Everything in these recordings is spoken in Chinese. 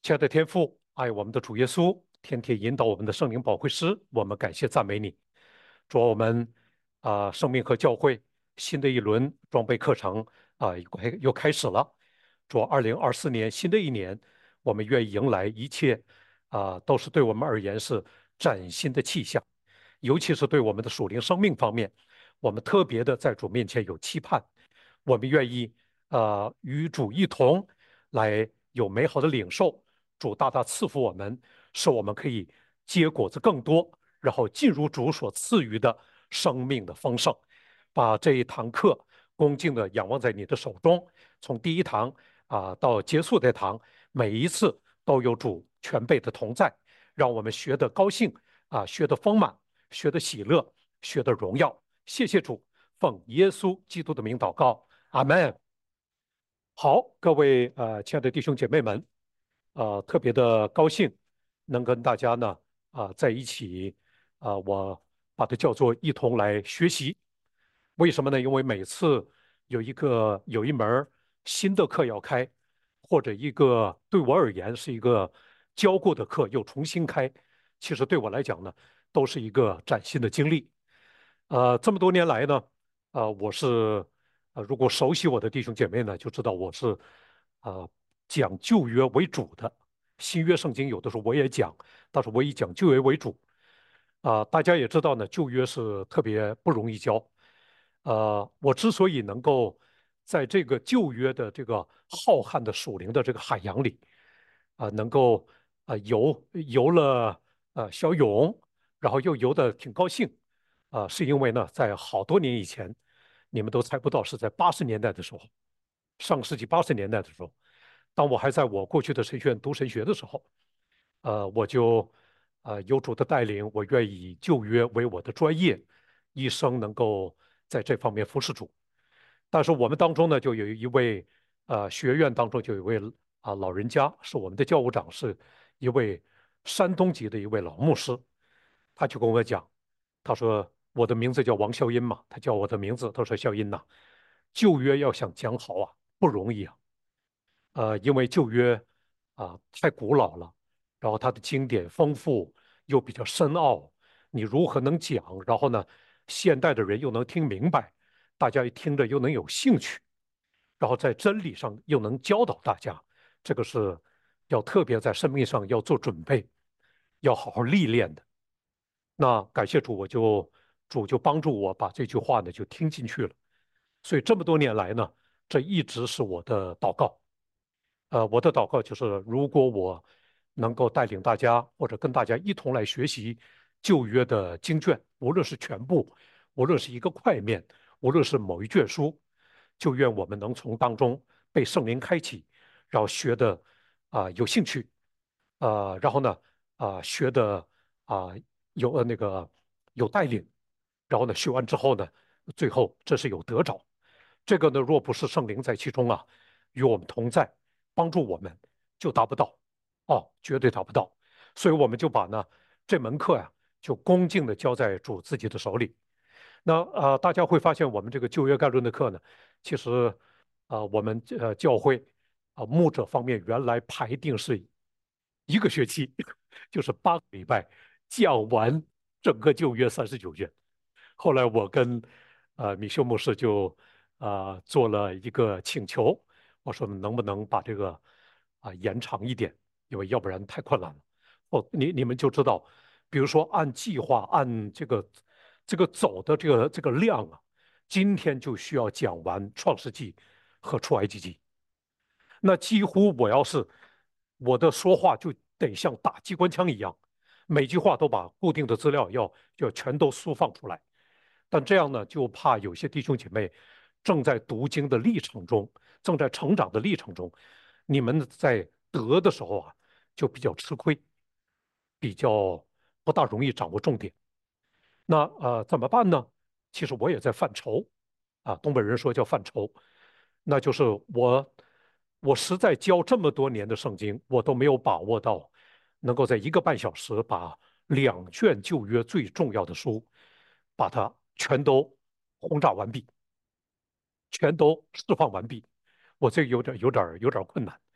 亲爱的天父，爱我们的主耶稣，天天引导我们的圣灵保惠师，我们感谢赞美你。主啊，我们生命和教会新的一轮装备课程又开始了。主啊2024年新的一年，我们愿意迎来一切都是对我们而言是崭新的气象，尤其是对我们的属灵生命方面，我们特别的在主面前有期盼，我们愿意与主一同来有美好的领受。主大大赐福我们，使我们可以结果子更多，然后进入主所赐予的生命的丰盛。把这一堂课恭敬的仰望在你的手中，从第一堂到结束这堂，每一次都有主全备的同在，让我们学得高兴学得丰满，学得喜乐，学得荣耀。谢谢主，奉耶稣基督的名祷告，阿门。好，各位亲爱的弟兄姐妹们，特别的高兴能跟大家呢在一起我把它叫做一同来学习。为什么呢？因为每次有一门儿新的课要开，或者一个对我而言是一个教过的课又重新开，其实对我来讲呢，都是一个崭新的经历。这么多年来呢，我是如果熟悉我的弟兄姐妹呢，就知道我是呃讲旧约为主的，新约圣经有的时候我也讲，但是我以讲旧约为主。大家也知道呢，旧约是特别不容易教。我之所以能够在这个旧约的这个浩瀚的属灵的这个海洋里，能够游了小泳，然后又游得挺高兴，是因为呢，在好多年以前，你们都猜不到，是在80年代的时候，上世纪80年代的时候，当我还在我过去的神学院读神学的时候，我就有主的带领，我愿意以旧约为我的专业，一生能够在这方面服侍主。但是我们当中呢，就有一位学院当中就有一位老人家，是我们的教务长，是一位山东籍的一位老牧师，他就跟我讲，他说我的名字叫王孝音嘛，他叫我的名字，他说孝音呐、旧约要想讲好不容易啊。因为旧约太古老了，然后它的经典丰富又比较深奥，你如何能讲？然后呢，现代的人又能听明白，大家一听着又能有兴趣，然后在真理上又能教导大家，这个是要特别在生命上要做准备，要好好历练的。那感谢主，主就帮助我把这句话呢就听进去了。所以这么多年来呢，这一直是我的祷告。我的祷告就是，如果我能够带领大家，或者跟大家一同来学习旧约的经卷，无论是全部，无论是一个块面，无论是某一卷书，就愿我们能从当中被圣灵开启，然后学的有兴趣，然后呢学的啊、有那个有带领，然后呢学完之后呢，最后这是有得着。这个呢，若不是圣灵在其中与我们同在，帮助我们，就达不到，绝对达不到。所以我们就把这门课就恭敬的交在主自己的手里。那大家会发现我们这个旧约概论的课呢，其实我们教会牧者方面原来排定是一个学期，就是8个礼拜讲完整个旧约39卷。后来我跟米修牧师就做了一个请求，我说能不能把这个延长一点，因为要不然太困难了。你们就知道，比如说按计划按这个走的这个量今天就需要讲完创世纪和出埃及记。那几乎我的说话就得像打机关枪一样，每句话都把固定的资料要全都释放出来。但这样呢，就怕有些弟兄姐妹正在读经的历程中，正在成长的历程中，你们在得的时候就比较吃亏，比较不大容易掌握重点。那怎么办呢？其实我也在犯愁东北人说叫犯愁，那就是我实在教这么多年的圣经，我都没有把握到能够在1个半小时把2卷旧约最重要的书，把它全都轰炸完毕，全都释放完毕。我这有点困难。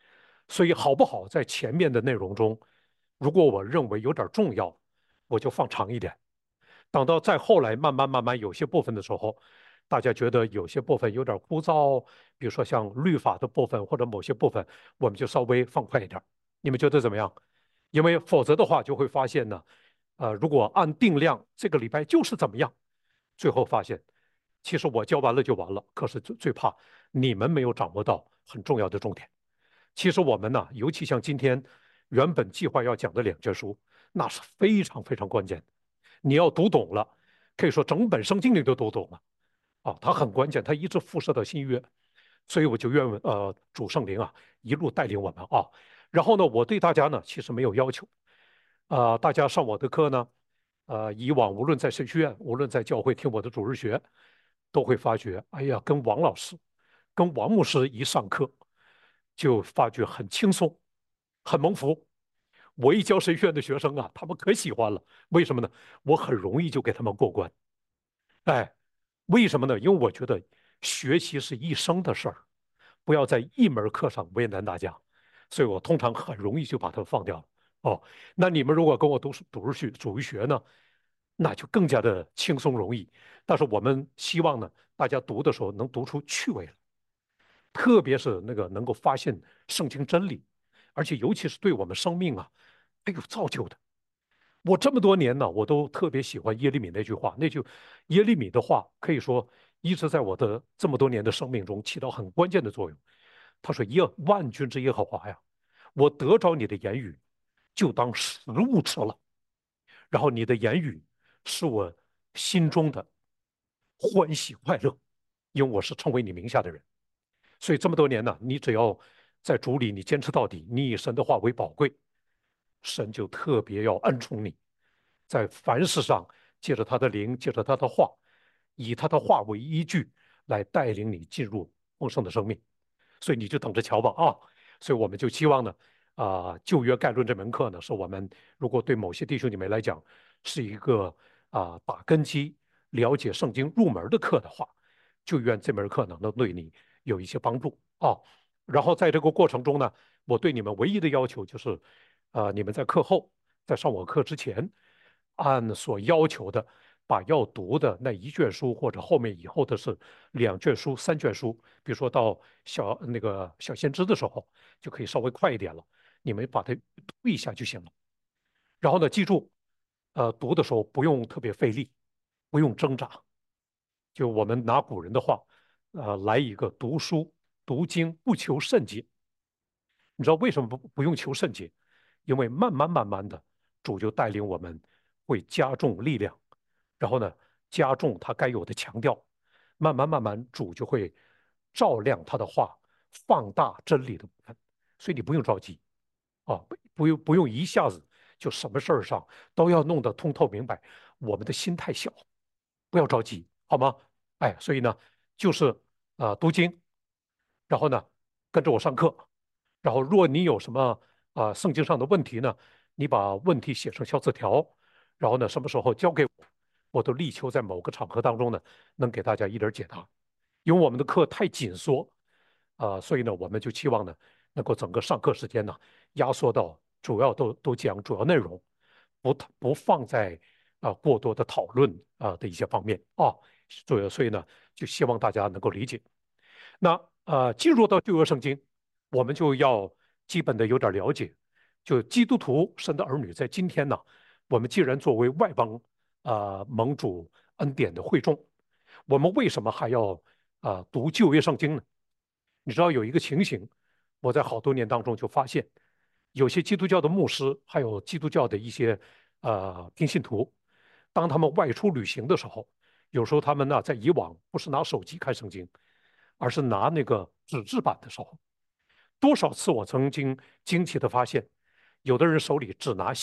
所以好不好在前面的内容中，如果我认为有点重要，我就放长一点。等到再后来慢慢有些部分的时候，大家觉得有些部分有点枯燥，比如说像律法的部分或者某些部分，我们就稍微放快一点。你们觉得怎么样？因为否则的话就会发现呢，如果按定量这个礼拜就是怎么样，最后发现其实我教完了就完了，可是最怕你们没有掌握到很重要的重点。其实我们呢，尤其像今天原本计划要讲的两卷书，那是非常非常关键的。你要读懂了，可以说整本圣经你都读懂了啊，它很关键，它一直辐射到新约，所以我就愿主圣灵啊一路带领我们啊。然后呢，我对大家呢其实没有要求，大家上我的课呢，以往无论在神学院，无论在教会听我的主日学，都会发觉，哎呀，跟王老师、跟王牧师一上课，就发觉很轻松，很蒙福。我一教神学院的学生啊，他们可喜欢了。为什么呢？我很容易就给他们过关。哎，为什么呢？因为我觉得学习是一生的事儿，不要在一门课上为难大家。所以我通常很容易就把它放掉了。哦，那你们如果跟我读主日学呢，那就更加的轻松容易。但是我们希望呢，大家读的时候能读出趣味来，特别是那个能够发现圣经真理，而且尤其是对我们生命啊，哎有造就的。我这么多年呢，我都特别喜欢耶利米那句话，那句耶利米的话可以说一直在我的这么多年的生命中起到很关键的作用。他说：万军之耶和华呀，我得着你的言语，就当食物吃了。然后你的言语是我心中的欢喜快乐，因为我是称为你名下的人。所以这么多年呢，你只要在主里你坚持到底，你以神的话为宝贵，神就特别要恩宠你，在凡事上借着他的灵，借着他的话，以他的话为依据来带领你进入丰盛的生命。所以你就等着瞧吧啊！所以我们就希望呢，旧约概论这门课呢，是我们如果对某些弟兄姐妹来讲是一个打根基、了解圣经入门的课的话，就愿这门课呢能对你有一些帮助啊。然后在这个过程中呢，我对你们唯一的要求就是，你们在课后，在上我课之前，按所要求的，把要读的那一卷书或者后面以后的是两卷书、三卷书，比如说到那个小先知的时候，就可以稍微快一点了。你们把它读一下就行了。然后呢，记住，读的时候不用特别费力，不用挣扎。就我们拿古人的话，来一个读书读经不求甚解。你知道为什么不用求甚解？因为慢慢的，主就带领我们会加重力量，然后呢，加重他该有的强调，慢慢，主就会照亮他的话，放大真理的部分。所以你不用着急啊，不用一下子就什么事儿上都要弄得通透明白。我们的心太小，不要着急，好吗？哎，所以呢，就是读经，然后呢，跟着我上课。然后，若你有什么圣经上的问题呢，你把问题写成小纸条，然后呢，什么时候交给我，我都力求在某个场合当中呢，能给大家一点解答。因为我们的课太紧缩，所以呢，我们就期望呢，能够整个上课时间呢，压缩到主要都讲主要内容，不放在过多的讨论的一些方面啊，所以呢，就希望大家能够理解。那进入到旧约圣经，我们就要基本的有点了解。就基督徒神的儿女，在今天呢，我们既然作为外邦蒙主恩典的会众，我们为什么还要读旧约圣经呢？你知道有一个情形，我在好多年当中就发现，有些基督教的牧师，还有基督教的一些平信徒，当他们外出旅行的时候，有时候他们呢在以往不是拿手机看圣经，而是拿那个纸质版的时候，多少次我曾经惊奇的发现，有的人手里只拿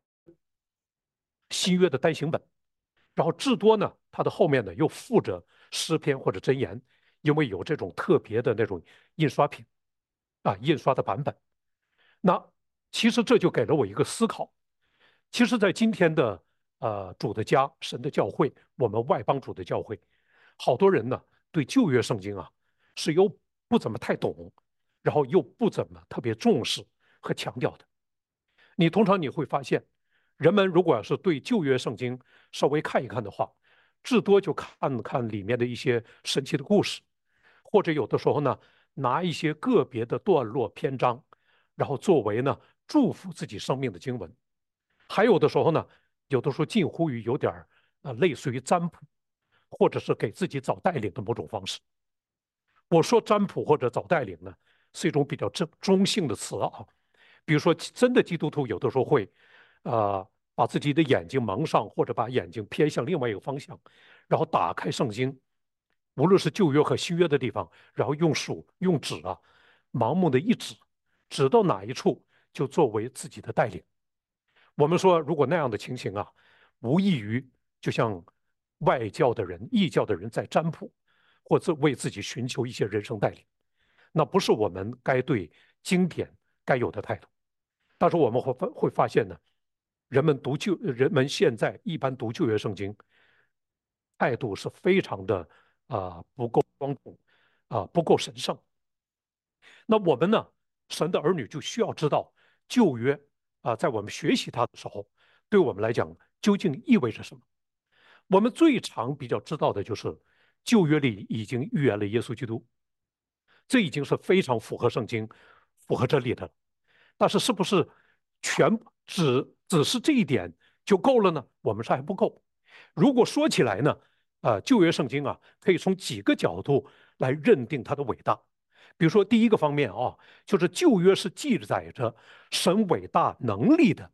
新约的单行本，然后至多呢，它的后面呢又附着诗篇或者箴言，因为有这种特别的那种印刷品印刷的版本。那其实这就给了我一个思考。其实，在今天的主的家、神的教会，我们外邦主的教会，好多人呢对旧约圣经是又不怎么太懂， 然后又不怎么特别重视和强调的。通常会发现，人们如果要是对旧约圣经稍微看一看的话，至多就看看里面的一些神奇的故事，或者有的时候呢，拿一些个别的段落篇章，然后作为呢祝福自己生命的经文。还有的时候呢，有的时候近乎于有点类似于占卜，或者是给自己找带领的某种方式。我说占卜或者找带领呢，是一种比较中性的词啊。比如说，真的基督徒有的时候会，把自己的眼睛蒙上，或者把眼睛偏向另外一个方向，然后打开圣经，无论是旧约和新约的地方，然后用指盲目的一指，指到哪一处就作为自己的带领。我们说，如果那样的情形无异于就像外教的人、异教的人在占卜，或者为自己寻求一些人生带领，那不是我们该对经典该有的态度。但是我们会发现呢，人们现在一般读旧约圣经，态度是非常的不够庄重不够神圣。那我们呢，神的儿女就需要知道旧约在我们学习它的时候，对我们来讲究竟意味着什么。我们最常比较知道的就是旧约里已经预言了耶稣基督，这已经是非常符合圣经、符合真理的。但是是不是全只是这一点就够了呢？我们说还不够。如果说起来呢，旧约圣经可以从几个角度来认定它的伟大。比如说，第一个方面就是旧约是记载着神伟大能力的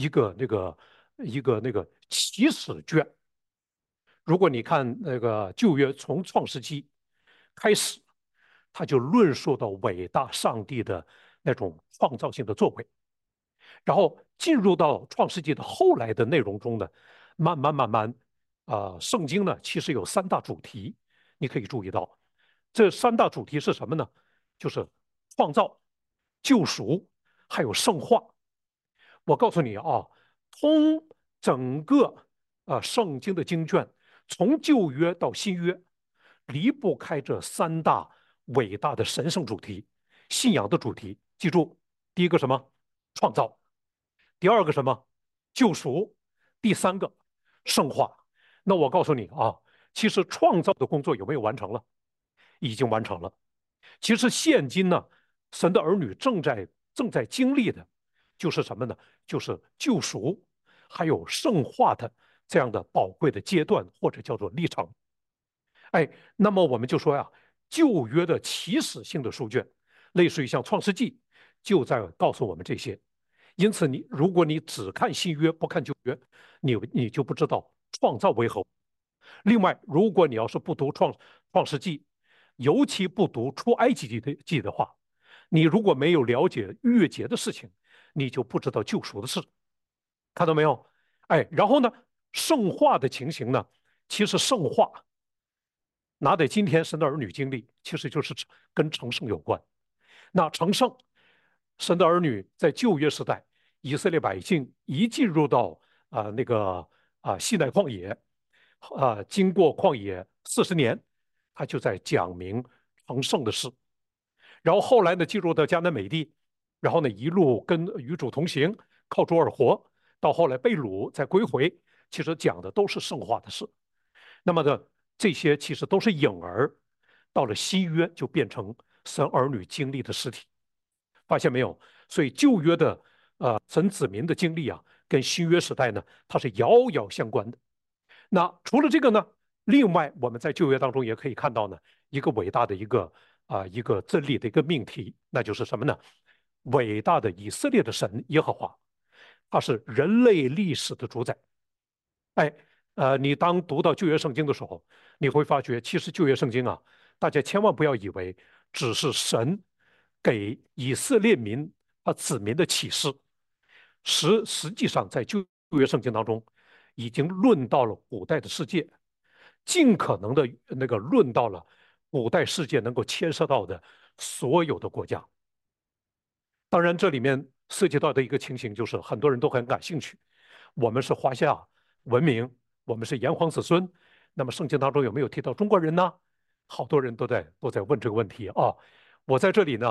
一个起始卷。如果你看那个旧约从创世纪开始，他就论述到伟大上帝的那种创造性的作为，然后进入到创世纪的后来的内容中呢，慢慢，圣经呢其实有三大主题，你可以注意到，这三大主题是什么呢？就是创造、救赎，还有圣化。我告诉你通整个圣经的经卷，从旧约到新约，离不开这三大伟大的神圣主题、信仰的主题。记住，第一个什么？创造。第二个什么？救赎。第三个圣化。那我告诉你其实创造的工作有没有完成了？已经完成了。其实现今呢，神的儿女正在经历的，就是什么呢？就是救赎，还有圣化的这样的宝贵的阶段，或者叫做历程。哎，那么我们就说旧约的起始性的书卷，类似于像创世纪，就在告诉我们这些。因此如果你只看新约不看旧约，你就不知道创造为何。另外，如果你要是不读创世纪，尤其不读出埃及记的话，你如果没有了解逾越节的事情，你就不知道救赎的事。看到没有？哎，然后呢，圣化的情形呢，其实圣化拿在今天神的儿女经历，其实就是跟成圣有关。那成圣，神的儿女在旧约时代，以色列百姓一进入到那个西奈旷野，经过旷野40年，他就在讲明成圣的事。然后后来呢，进入到迦南美地，然后呢一路跟与主同行，靠主而活，到后来被掳再归回，其实讲的都是圣化的事。那么呢，这些其实都是影儿，到了新约就变成神儿女经历的实体。发现没有？所以旧约的神子民的经历跟新约时代呢，它是遥遥相关的。那除了这个呢，另外我们在旧约当中也可以看到呢，一个伟大的一个真理的一个命题，那就是什么呢？伟大的以色列的神耶和华，他是人类历史的主宰。哎，你当读到旧约圣经的时候，你会发觉，其实旧约圣经大家千万不要以为只是神给以色列民子民的启示，实际上在旧约圣经当中，已经论到了古代的世界，尽可能的那个论到了古代世界能够牵涉到的所有的国家。当然，这里面涉及到的一个情形就是很多人都很感兴趣，我们是华夏文明，我们是炎黄子孙，那么圣经当中有没有提到中国人呢？好多人都在问这个问题我在这里呢，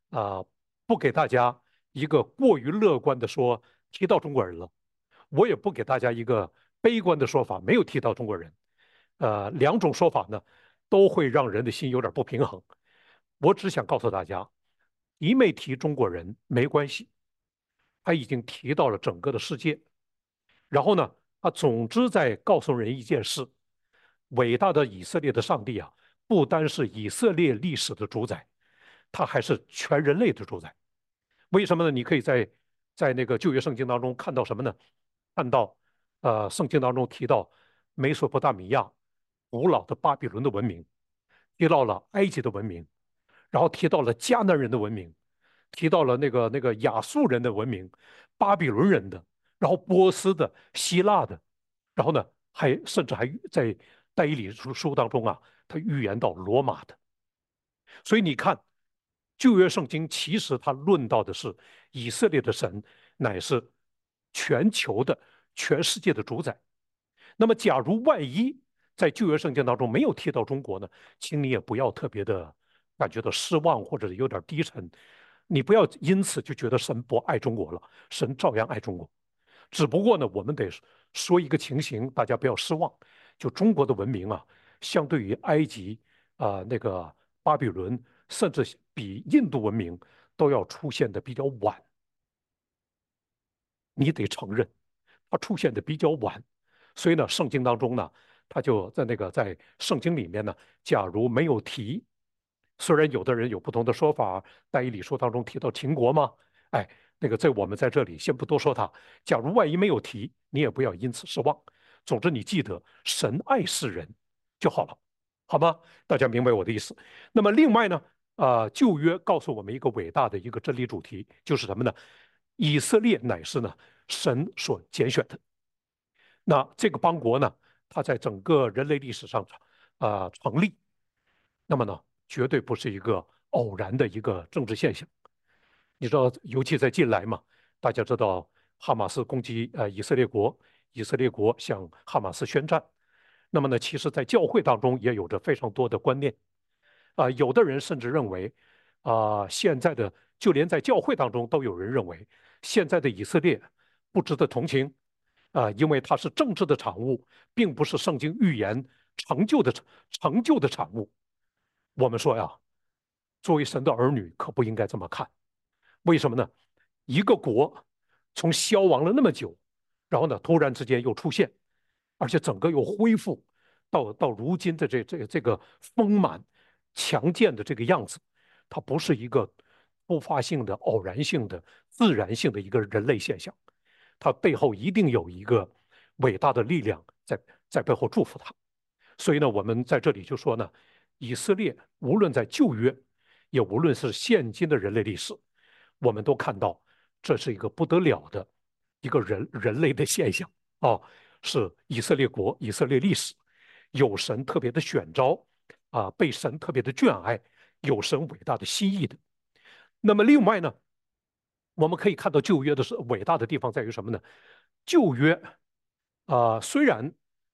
啊、不给大家一个过于乐观的说提到中国人了，我也不给大家一个悲观的说法，没有提到中国人。两种说法呢，都会让人的心有点不平衡。我只想告诉大家，一没提中国人没关系，他已经提到了整个的世界。然后呢，他总之在告诉人一件事：伟大的以色列的上帝啊，不单是以色列历史的主宰，他还是全人类的主宰。为什么呢？你可以在那个旧约圣经当中看到什么呢？看到圣经当中提到美索不达米亚古老的巴比伦的文明，提到了埃及的文明，然后提到了迦南人的文明，提到了那个亚述人的文明，巴比伦人的，然后波斯的、希腊的，然后呢，甚至还在但以理书当中啊，他预言到罗马的。所以你看，旧约圣经其实它论到的是以色列的神乃是全球的、全世界的主宰。那么，假如万一在旧约圣经当中没有提到中国呢，请你也不要特别的感觉到失望或者有点低沉，你不要因此就觉得神不爱中国了，神照样爱中国。只不过呢，我们得说一个情形，大家不要失望。就中国的文明啊，相对于埃及那个巴比伦，甚至比印度文明都要出现的比较晚。你得承认，它出现的比较晚。所以呢，圣经当中呢，他就在圣经里面呢，假如没有提，虽然有的人有不同的说法，但以理书当中提到秦国吗？哎，我们在这里先不多说它。假如万一没有提，你也不要因此失望。总之，你记得神爱世人就好了，好吗？大家明白我的意思。那么另外呢，旧约告诉我们一个伟大的一个真理主题，就是什么呢？以色列乃是呢神所拣选的。那这个邦国呢，它在整个人类历史上成立，那么呢，绝对不是一个偶然的一个政治现象。你知道，尤其在近来嘛，大家知道哈马斯攻击以色列国，以色列国向哈马斯宣战。那么呢，其实在教会当中也有着非常多的观念有的人甚至认为现在的就连在教会当中都有人认为现在的以色列不值得同情因为它是政治的产物，并不是圣经预言成就的产物。我们说呀，作为神的儿女，可不应该这么看。为什么呢？一个国从消亡了那么久，然后呢，突然之间又出现，而且整个又恢复到如今的这个丰满、强健的这个样子，它不是一个突发性的、偶然性的、自然性的一个人类现象，它背后一定有一个伟大的力量在背后祝福它。所以呢，我们在这里就说呢，以色列无论在旧约，也无论是现今的人类历史，我们都看到这是一个不得了的一个人类的现象是以色列国、以色列历史有神特别的选召被神特别的眷爱，有神伟大的心意的。那么另外呢，我们可以看到旧约的是伟大的地方在于什么呢？旧约虽然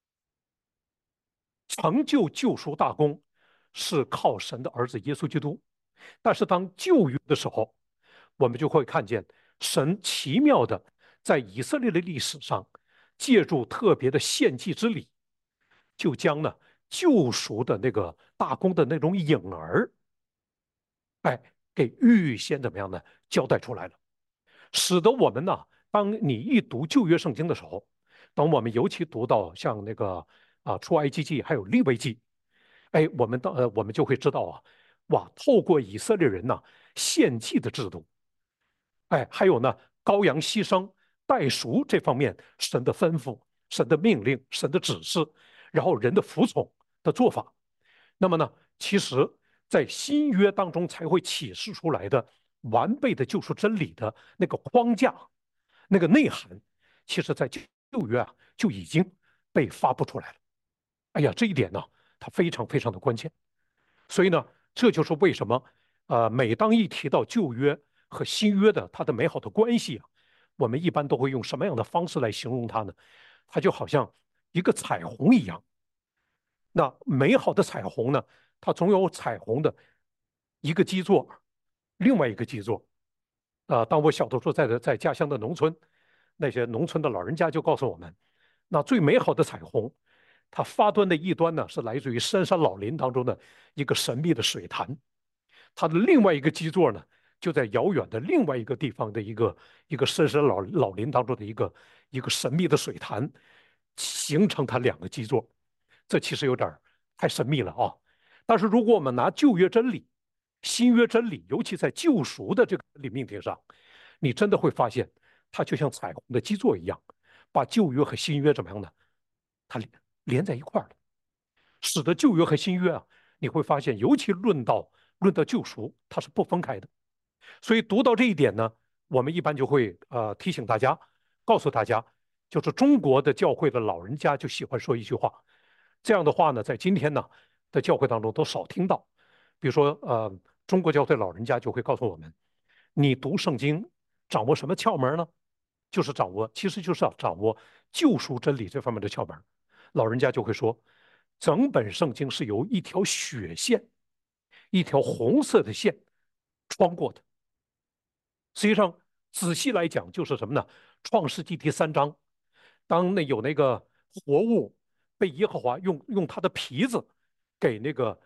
成就救赎大功是靠神的儿子耶稣基督。但是当旧约的时候，我们就会看见神奇妙的在以色列的历史上，借助特别的献祭之礼，就将呢救赎的那个大功的那种影儿，哎，给预先怎么样呢交代出来了，使得我们呢，当你一读旧约圣经的时候，当我们尤其读到像那个出埃及记还有利未记，哎，我们就会知道哇，透过以色列人呐献祭的制度，哎，还有呢羔羊牺牲、代赎这方面神的吩咐、神的命令、神的指示，然后人的服从的做法，那么呢，其实在新约当中才会启示出来的完备的救赎真理的那个框架、那个内涵，其实在旧约就已经被发布出来了。哎呀，这一点呢，它非常非常的关键。所以呢，这就是为什么每当一提到旧约和新约的它的美好的关系我们一般都会用什么样的方式来形容它呢？它就好像一个彩虹一样。那美好的彩虹呢，它总有彩虹的一个基座， 另外一个基座。当我小的时候在家乡的农村，那些农村的老人家就告诉我们，那最美好的彩虹，它发端的一端呢是来自于深山老林当中的一个神秘的水潭，它的另外一个基座呢就在遥远的另外一个地方的一个深山老林当中的一个神秘的水潭，形成它两个基座。这其实有点太神秘了啊。但是如果我们拿旧约真理、新约真理，尤其在救赎的这个真理命题上，你真的会发现，它就像彩虹的基座一样，把旧约和新约怎么样呢？它连在一块儿了，使得旧约和新约啊，你会发现，尤其论到救赎，它是不分开的。所以读到这一点呢，我们一般就会提醒大家，告诉大家，就是中国的教会的老人家就喜欢说一句话，这样的话呢，在今天呢的教会当中都少听到。比如说中国教会老人家就会告诉我们，你读圣经掌握什么窍门呢？就是其实就是要掌握救赎真理这方面的窍门。老人家就会说，整本圣经是由一条血线，一条红色的线穿过的。实际上，仔细来讲，就是什么呢？创世纪第3章，当那个活物被耶和华用他的皮子给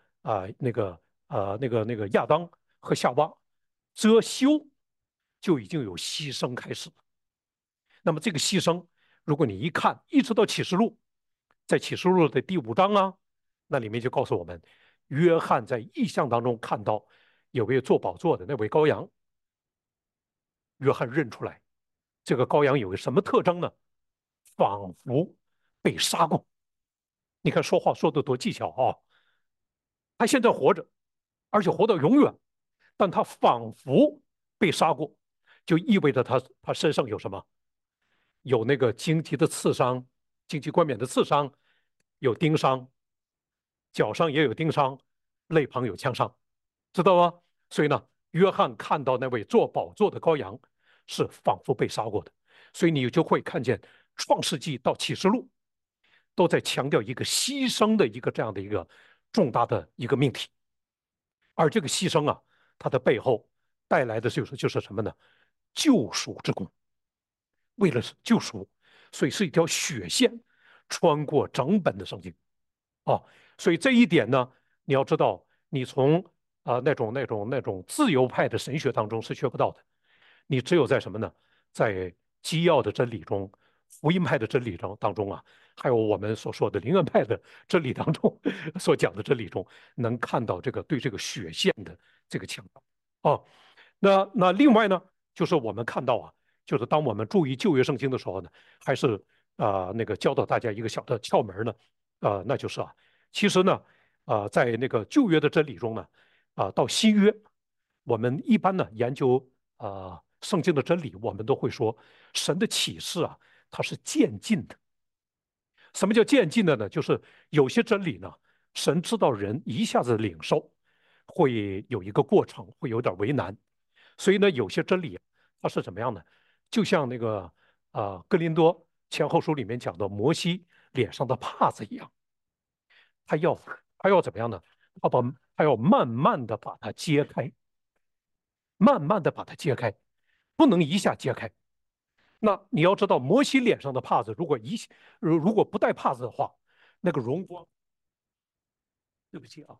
那个亚当和夏娃遮羞，就已经有牺牲开始了。那么这个牺牲，如果你一看，一直到启示录，在启示录的第5章啊，那里面就告诉我们，约翰在异象当中看到有位做宝座的那位羔羊，约翰认出来，这个羔羊有个什么特征呢？仿佛被杀过。你看说话说的多技巧啊！他现在活着，而且活到永远，但他仿佛被杀过，就意味着他身上有什么？有那个荆棘的刺伤，荆棘冠冕的刺伤，有钉伤，脚上也有钉伤，肋旁有枪伤，知道吗？所以呢，约翰看到那位坐宝座的羔羊是仿佛被杀过的，所以你就会看见创世纪到启示录都在强调一个牺牲的一个这样的一个重大的一个命题，而这个牺牲啊，它的背后带来的就是什么呢？救赎之功。为了救赎，所以是一条血线穿过整本的圣经啊。所以这一点呢，你要知道，你从那种自由派的神学当中是学不到的。你只有在什么呢？在基要的真理中，福音派的真理当中啊，还有我们所说的灵恩派的真理当中所讲的真理中，能看到这个对这个血线的这个强调啊。那另外呢，就是我们看到啊，就是当我们注意旧约圣经的时候呢，还是那个教导大家一个小的窍门呢，那就是啊，其实呢，在那个旧约的真理中呢，到新约，我们一般呢研究圣经的真理，我们都会说神的启示啊，它是渐进的。什么叫渐进的呢？就是有些真理呢，神知道人一下子领受会有一个过程，会有点为难。所以呢，有些真理它是怎么样的？就像那个哥林多前后书里面讲的摩西脸上的帕子一样，他要他要怎么样呢？他把他要慢慢的把它揭开，慢慢的把它揭开，不能一下揭开。那你要知道，摩西脸上的帕子，如果不带帕子的话，那个荣光，对不起啊，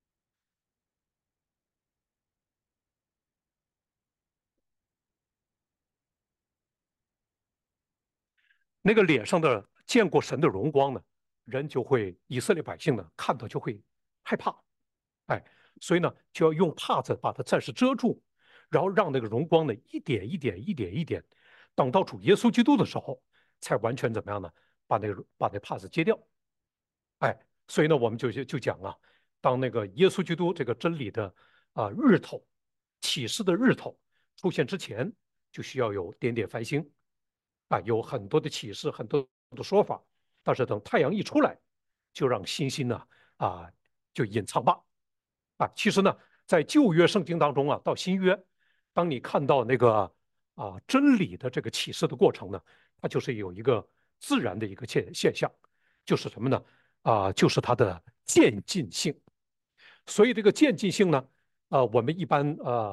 那个脸上的见过神的荣光呢，人就会以色列百姓呢看到就会害怕，哎，所以呢就要用帕子把它暂时遮住，然后让那个荣光呢一点一点一点一点，等到主耶稣基督的时候，才完全怎么样呢？把那帕子揭掉，哎，所以呢我们就讲啊，当那个耶稣基督这个真理的日头启示的日头出现之前，就需要有点点繁星。有很多的启示，很多的说法，但是等太阳一出来，就让星星呢啊就隐藏吧。其实呢，在旧约圣经当中啊，到新约，当你看到那个真理的这个启示的过程呢，它就是有一个自然的一个现象，就是什么呢？就是它的渐进性。所以这个渐进性呢，我们一般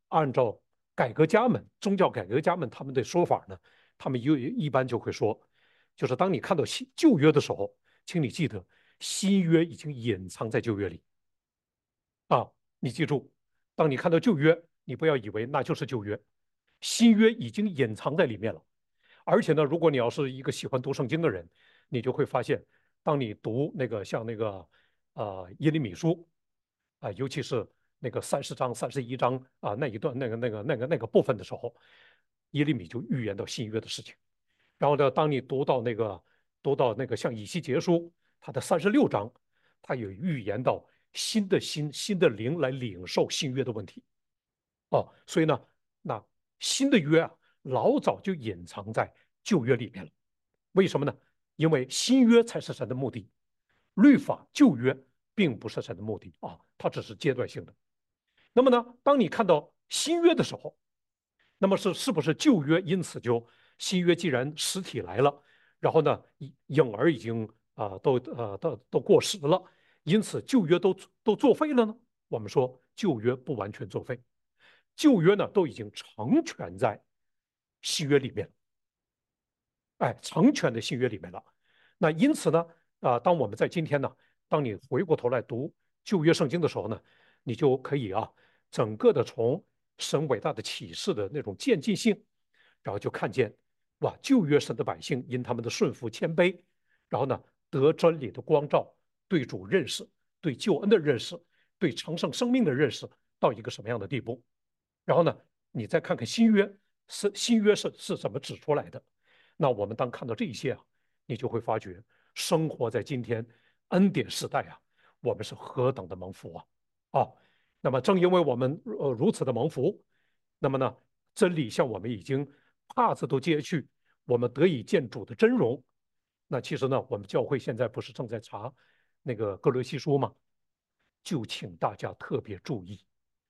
按照改革家们、宗教改革家们他们的说法呢，他们一般就会说，就是当你看到旧约的时候，请你记得新约已经隐藏在旧约里啊。你记住，当你看到旧约，你不要以为那就是旧约，新约已经隐藏在里面了。而且呢，如果你要是一个喜欢读圣经的人，你就会发现，当你读那个像那个耶利米书尤其是那个30章、31章那一段那个部分的时候，耶利米就预言到新约的事情。然后呢，当你读到那个像以西结书，它的36章，它有预言到新的心、新的灵来领受新约的问题。所以呢，那新的约老早就隐藏在旧约里面了。为什么呢？因为新约才是神的目的，律法旧约并不是神的目的它只是阶段性的。那么呢，当你看到新约的时候，那么是不是旧约因此就新约既然实体来了，然后呢影儿已经都过时了，因此旧约都作废了呢？我们说旧约不完全作废，旧约呢都已经成全在新约里面，成全的新约里面了。那因此呢，当我们在今天呢，当你回过头来读旧约圣经的时候呢，你就可以整个的从神伟大的启示的那种渐进性，然后就看见哇，旧约神的百姓因他们的顺服谦卑，然后呢得真理的光照，对主认识，对救恩的认识，对成圣生命的认识到一个什么样的地步。然后呢，你再看看新约是怎么指出来的。那我们当看到这一些你就会发觉，生活在今天恩典时代我们是何等的蒙福那么正因为我们如此的蒙福，那么呢，真理向我们已经帕子都揭去，我们得以见主的真容。那其实呢，我们教会现在不是正在查那个哥罗西书吗？就请大家特别注意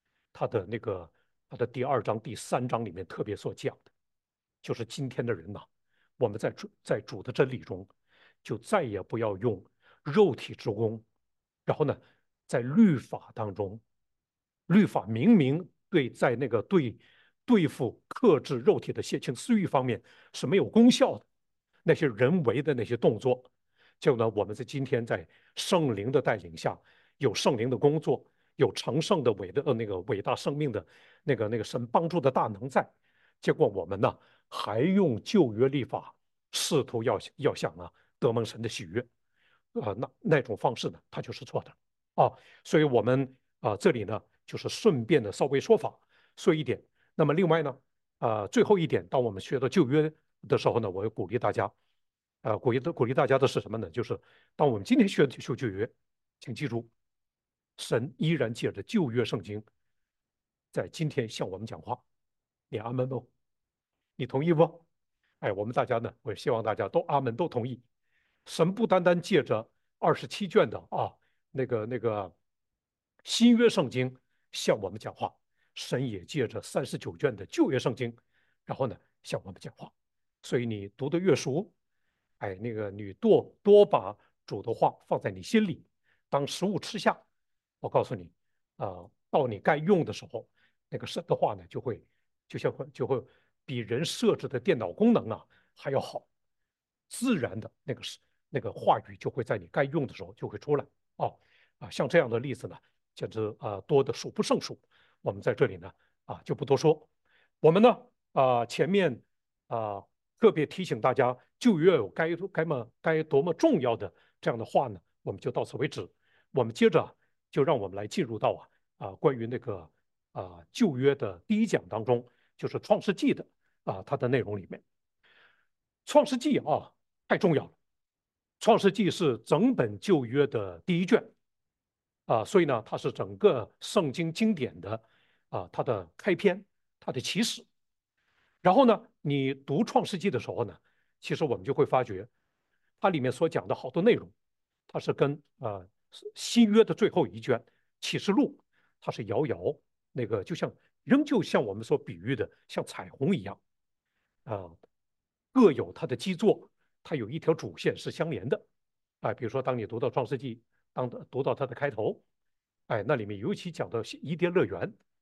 他的第2章、第3章里面特别所讲的，就是今天的人我们在主的真理中，就再也不要用肉体之功，然后呢，在律法当中，律法明明在那个对付克制肉体的邪情私欲方面是没有功效的，那些人为的那些动作，就呢，我们在今天在圣灵的带领下，有圣灵的工作，有成圣的那个伟大生命的那个神帮助的大能在，结果我们呢还用旧约立法，试图要想得蒙神的喜悦，那种方式呢，它就是错的所以我们这里呢就是顺便的稍微说一点。那么另外呢，最后一点，当我们学到旧约的时候呢，我要鼓励大家，鼓励大家的是什么呢？就是当我们今天修旧约，请记住，神依然借着旧约圣经，在今天向我们讲话。你阿门不？你同意不？我们大家呢，我希望大家都阿门，都同意。神不单单借着27卷的那个新约圣经向我们讲话，神也借着39卷的旧约圣经，然后呢向我们讲话。所以你读的越熟，那个你多把主的话放在你心里，当食物吃下。我告诉你，到你该用的时候，那个神的话呢，就会比人设置的电脑功能还要好，自然的那个话语就会在你该用的时候就会出来像这样的例子呢，简直多的数不胜数。我们在这里呢就不多说。我们呢前面啊特别提醒大家旧约有该多么重要的这样的话呢，我们就到此为止。我们接着就让我们来进入到关于那个旧约的第1讲当中，就是创世纪的它的内容里面。创世纪太重要了，创世纪是整本旧约的第1卷所以呢，它是整个圣经经典的它的开篇，它的起始。然后呢，你读创世纪的时候呢，其实我们就会发觉，它里面所讲的好多内容，它是跟新约的最后一卷启示录，它是遥遥那个仍旧像我们所比喻的像彩虹一样各有它的基座，它有一条主线是相连的比如说当你读到创世纪，读到它的开头那里面尤其讲到伊甸乐园，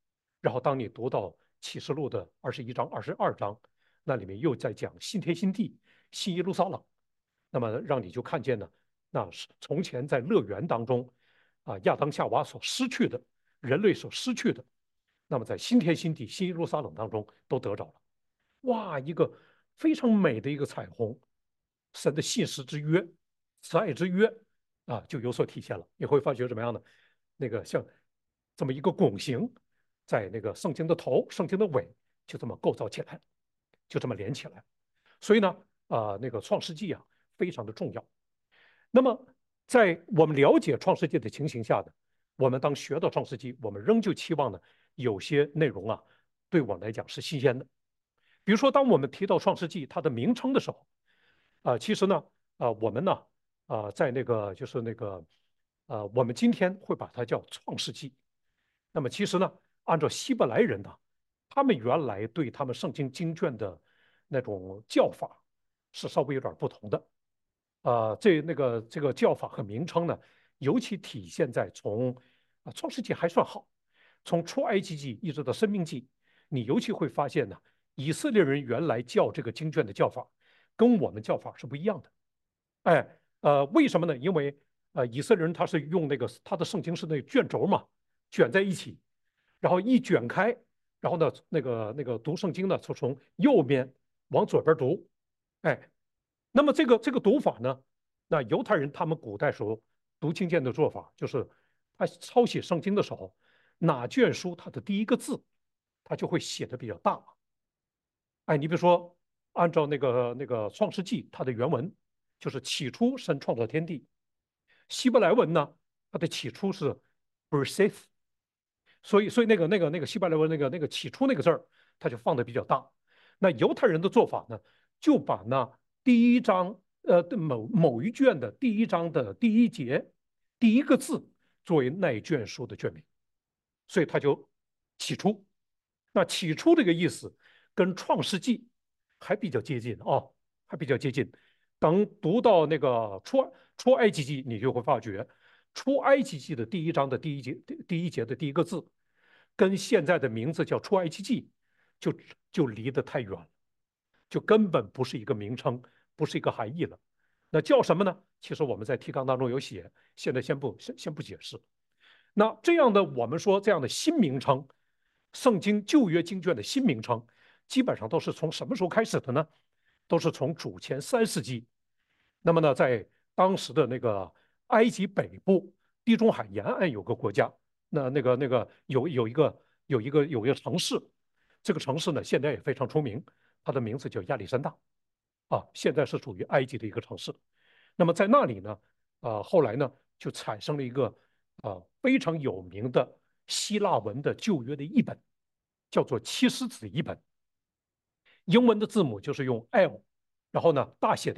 然后当你读到启示录的21章、22章，那里面又在讲新天新地、新耶路撒冷，那么让你就看见呢，那是从前在乐园当中亚当夏娃所失去的，人类所失去的，那么在新天新地、新耶路撒冷当中都得着了。哇，一个非常美的一个彩虹，神的信实之约、慈爱之约就有所体现了。你会发觉怎么样呢？那个像这么一个拱形，在那个圣经的头、圣经的尾，就这么构造起来，就这么连起来。所以呢，那个创世纪非常的重要。那么在我们了解创世纪的情形下的，我们当学到创世纪，我们仍旧期望呢，有些内容对我们来讲是新鲜的。比如说，当我们提到创世纪它的名称的时候，其实呢，我们呢，在那个就是那个，我们今天会把它叫创世纪。那么其实呢，按照希伯来人呢，他们原来对他们圣经经卷的那种叫法是稍微有点不同的。这个叫法和名称呢，尤其体现在从创世纪还算好，从出埃及记一直到申命记，你尤其会发现呢，以色列人原来叫这个经卷的叫法，跟我们叫法是不一样的。哎，为什么呢？因为以色列人他是用那个他的圣经是那个卷轴嘛，卷在一起，然后一卷开，然后呢，那个读圣经呢，就从右边往左边读。哎，那么这个读法呢，那犹太人他们古代时候读经卷的做法，就是他抄写圣经的时候，哪卷书它的第一个字，他就会写的比较大。哎，你比如说，按照那个《创世纪》它的原文，就是起初神创造天地。希伯来文呢，它的起初是 Bereshith，所以那个希伯来文那个起初那个字儿，它就放的比较大。那犹太人的做法呢，就把那第一章某一卷的第一章的第一节第一个字作为那一卷书的卷名，所以它就起初。那起初这个意思跟创世纪还比较接近还比较接近。等读到那个出埃及记，你就会发觉出埃及记的第一章的第一节的第一个字，跟现在的名字叫出埃及记，就就离得太远了，就根本不是一个名称，不是一个含义了。那叫什么呢？其实我们在提纲当中有写，现在先不解释。那这样的我们说这样的新名称，圣经旧约经卷的新名称，基本上都是从什么时候开始的呢？都是从主前3世纪。那么呢，在当时的那个埃及北部地中海沿岸有个国家，那个有一个城市，这个城市呢现在也非常出名，它的名字叫亚历山大现在是属于埃及的一个城市。那么在那里呢，后来呢就产生了一个非常有名的希腊文的旧约的译本，叫做七狮子译本。英文的字母就是用 L，然后呢大写的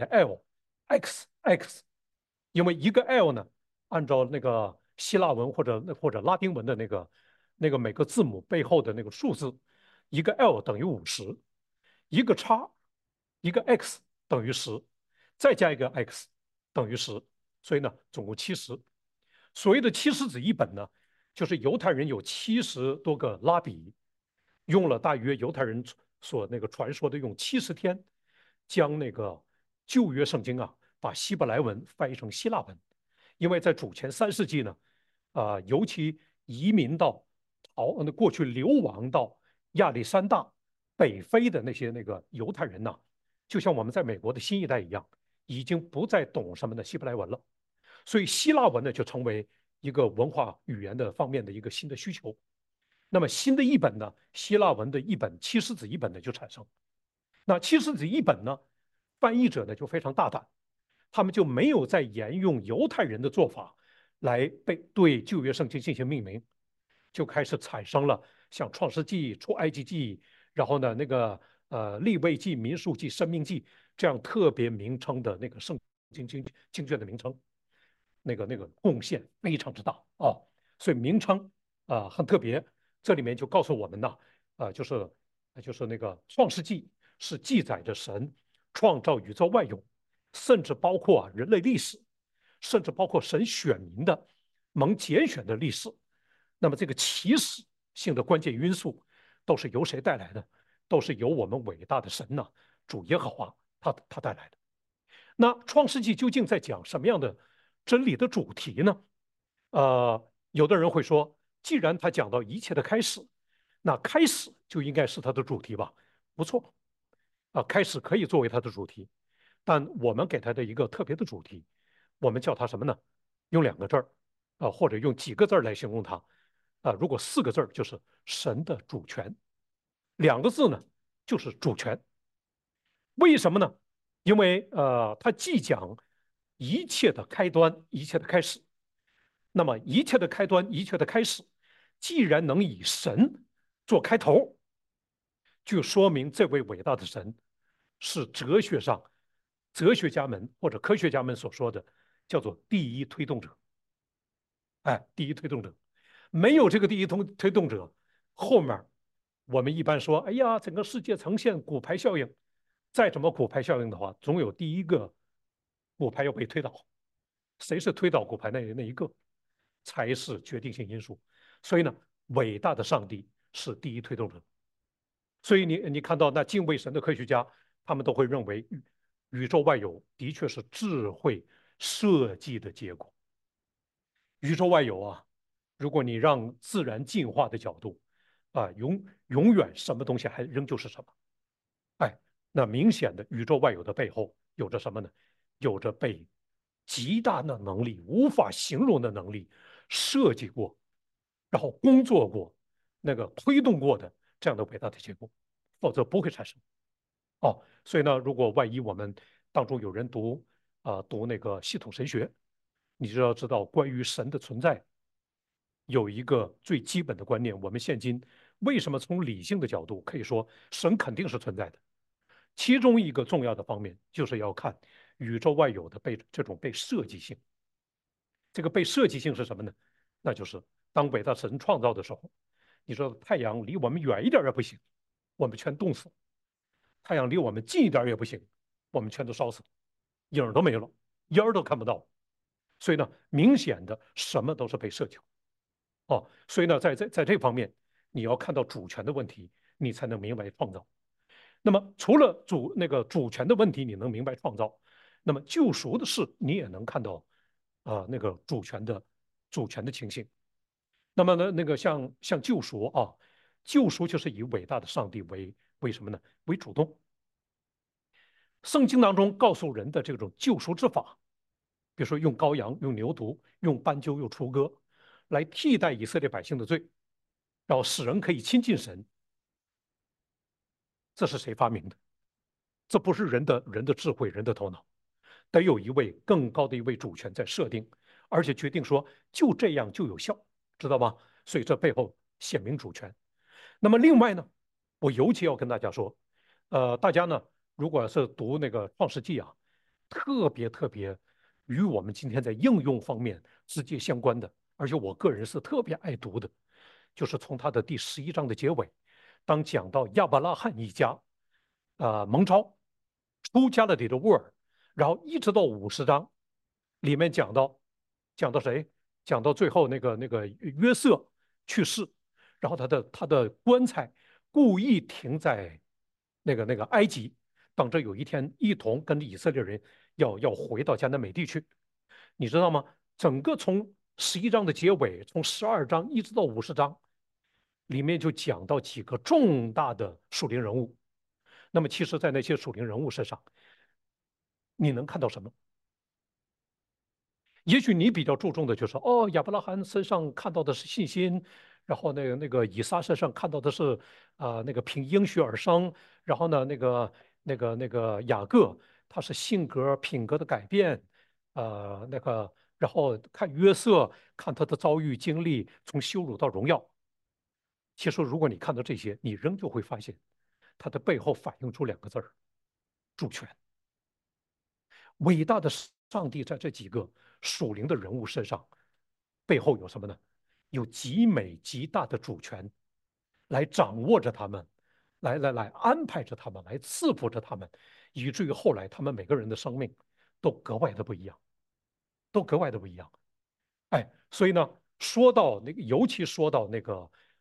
L，XX，因为一个 L 呢，按照那个希腊文或者拉丁文的那个每个字母背后的那个数字，一个 L 等于50，一个叉，一个 X 等于10，再加一个 X 等于10，所以呢总共70。所谓的七狮子译本呢，就是犹太人有70多个拉比，用了大约犹太人所那个传说的用70天，将那个旧约圣经把希伯来文翻译成希腊文。因为在主前3世纪呢，尤其移民到过去流亡到亚历山大北非的那个犹太人呐，就像我们在美国的新一代一样，已经不再懂什么的希伯来文了，所以希腊文呢就成为一个文化语言的方面的一个新的需求。那么新的译本呢，希腊文的译本七狮子译本呢就产生。那七狮子译本呢，翻译者呢就非常大胆，他们就没有再沿用犹太人的做法来对旧约圣经进行命名，就开始产生了像创世纪、出埃及记，然后呢利未记、民数记、申命记这样特别名称的那个圣经经卷的名称，那个贡献非常之大所以名称很特别。这里面就告诉我们呢，就是那个创世纪是记载着神创造宇宙万有，甚至包括人类历史，甚至包括神选民的蒙拣选的历史。那么这个起始性的关键因素，都是由谁带来的？都是由我们伟大的神呐、主耶和华他带来的。那创世纪究竟在讲什么样的真理的主题呢？有的人会说，既然他讲到一切的开始，那开始就应该是它的主题吧？不错，开始可以作为它的主题，但我们给它的一个特别的主题，我们叫它什么呢？用两个字儿，或者用几个字儿来形容它，如果四个字儿就是神的主权，两个字呢就是主权。为什么呢？因为它既讲一切的开端，一切的开始，那么一切的开端，一切的开始，既然能以神做开头，就说明这位伟大的神是哲学上哲学家们或者科学家们所说的叫做第一推动者。哎，第一推动者，没有这个第一推动者，后面我们一般说，哎呀，整个世界呈现骨牌效应，再怎么骨牌效应的话，总有第一个骨牌要被推倒，谁是推倒骨牌那一个，才是决定性因素。所以呢，伟大的上帝是第一推动者。所以你看到那敬畏神的科学家，他们都会认为宇宙外有的确是智慧设计的结果。宇宙外有啊，如果你让自然进化的角度永远什么东西还仍旧是什么。哎，那明显的宇宙外有的背后有着什么呢？有着被极大的能力、无法形容的能力设计过，然后工作过，那个推动过的这样的伟大的结果，否则不会产生。哦，所以呢，如果万一我们当中有人读那个系统神学，你就要知道关于神的存在有一个最基本的观念。我们现今为什么从理性的角度可以说神肯定是存在的？其中一个重要的方面就是要看宇宙外有的这种被设计性。这个被设计性是什么呢？那就是当伟大神创造的时候，你说太阳离我们远一点也不行，我们全冻死；太阳离我们近一点也不行，我们全都烧死，影儿都没了，烟儿都看不到。所以呢，明显的什么都是被设计哦。所以呢，在这方面，你要看到主权的问题，你才能明白创造。那么除了那个主权的问题，你能明白创造，那么救赎的事你也能看到那个主权的情形。那么呢，那个像救赎啊，救赎就是以伟大的上帝为什么呢？为主动。圣经当中告诉人的这种救赎之法，比如说用羔羊、用牛犊、用斑鸠、用雏鸽，来替代以色列百姓的罪，然后使人可以亲近神，这是谁发明的？这不是人的智慧、人的头脑，得有一位更高的一位主权在设定，而且决定说就这样就有效，知道吗？所以这背后显明主权。那么另外呢，我尤其要跟大家说，大家呢如果是读那个《创世纪》啊，特别特别与我们今天在应用方面直接相关的，而且我个人是特别爱读的，就是从他的第11章的结尾，当讲到亚伯拉罕一家蒙召出加勒底的乌尔，然后一直到50章，里面讲到谁？讲到最后那个约瑟去世，然后他的棺材故意停在那个埃及，等着有一天一同跟以色列人要回到迦南美地去。你知道吗？整个从11章的结尾，从12章一直到50章，里面就讲到几个重大的属灵人物。那么，其实，在那些属灵人物身上，你能看到什么？也许你比较注重的就是哦，亚伯拉罕身上看到的是信心，然后那个以撒身上看到的是那个凭应许而生，然后呢那个雅各他是性格品格的改变，然后看约瑟看他的遭遇经历从羞辱到荣耀。其实如果你看到这些，你仍旧会发现，它的背后反映出两个字儿：主权。伟大的上帝在这几个属灵的人物身上，背后有什么呢？有极美极大的主权，来掌握着他们，来安排着他们，来赐福着他们，以至于后来他们每个人的生命都格外的不一样，都格外的不一样。哎，所以呢，说到那个，尤其说到那个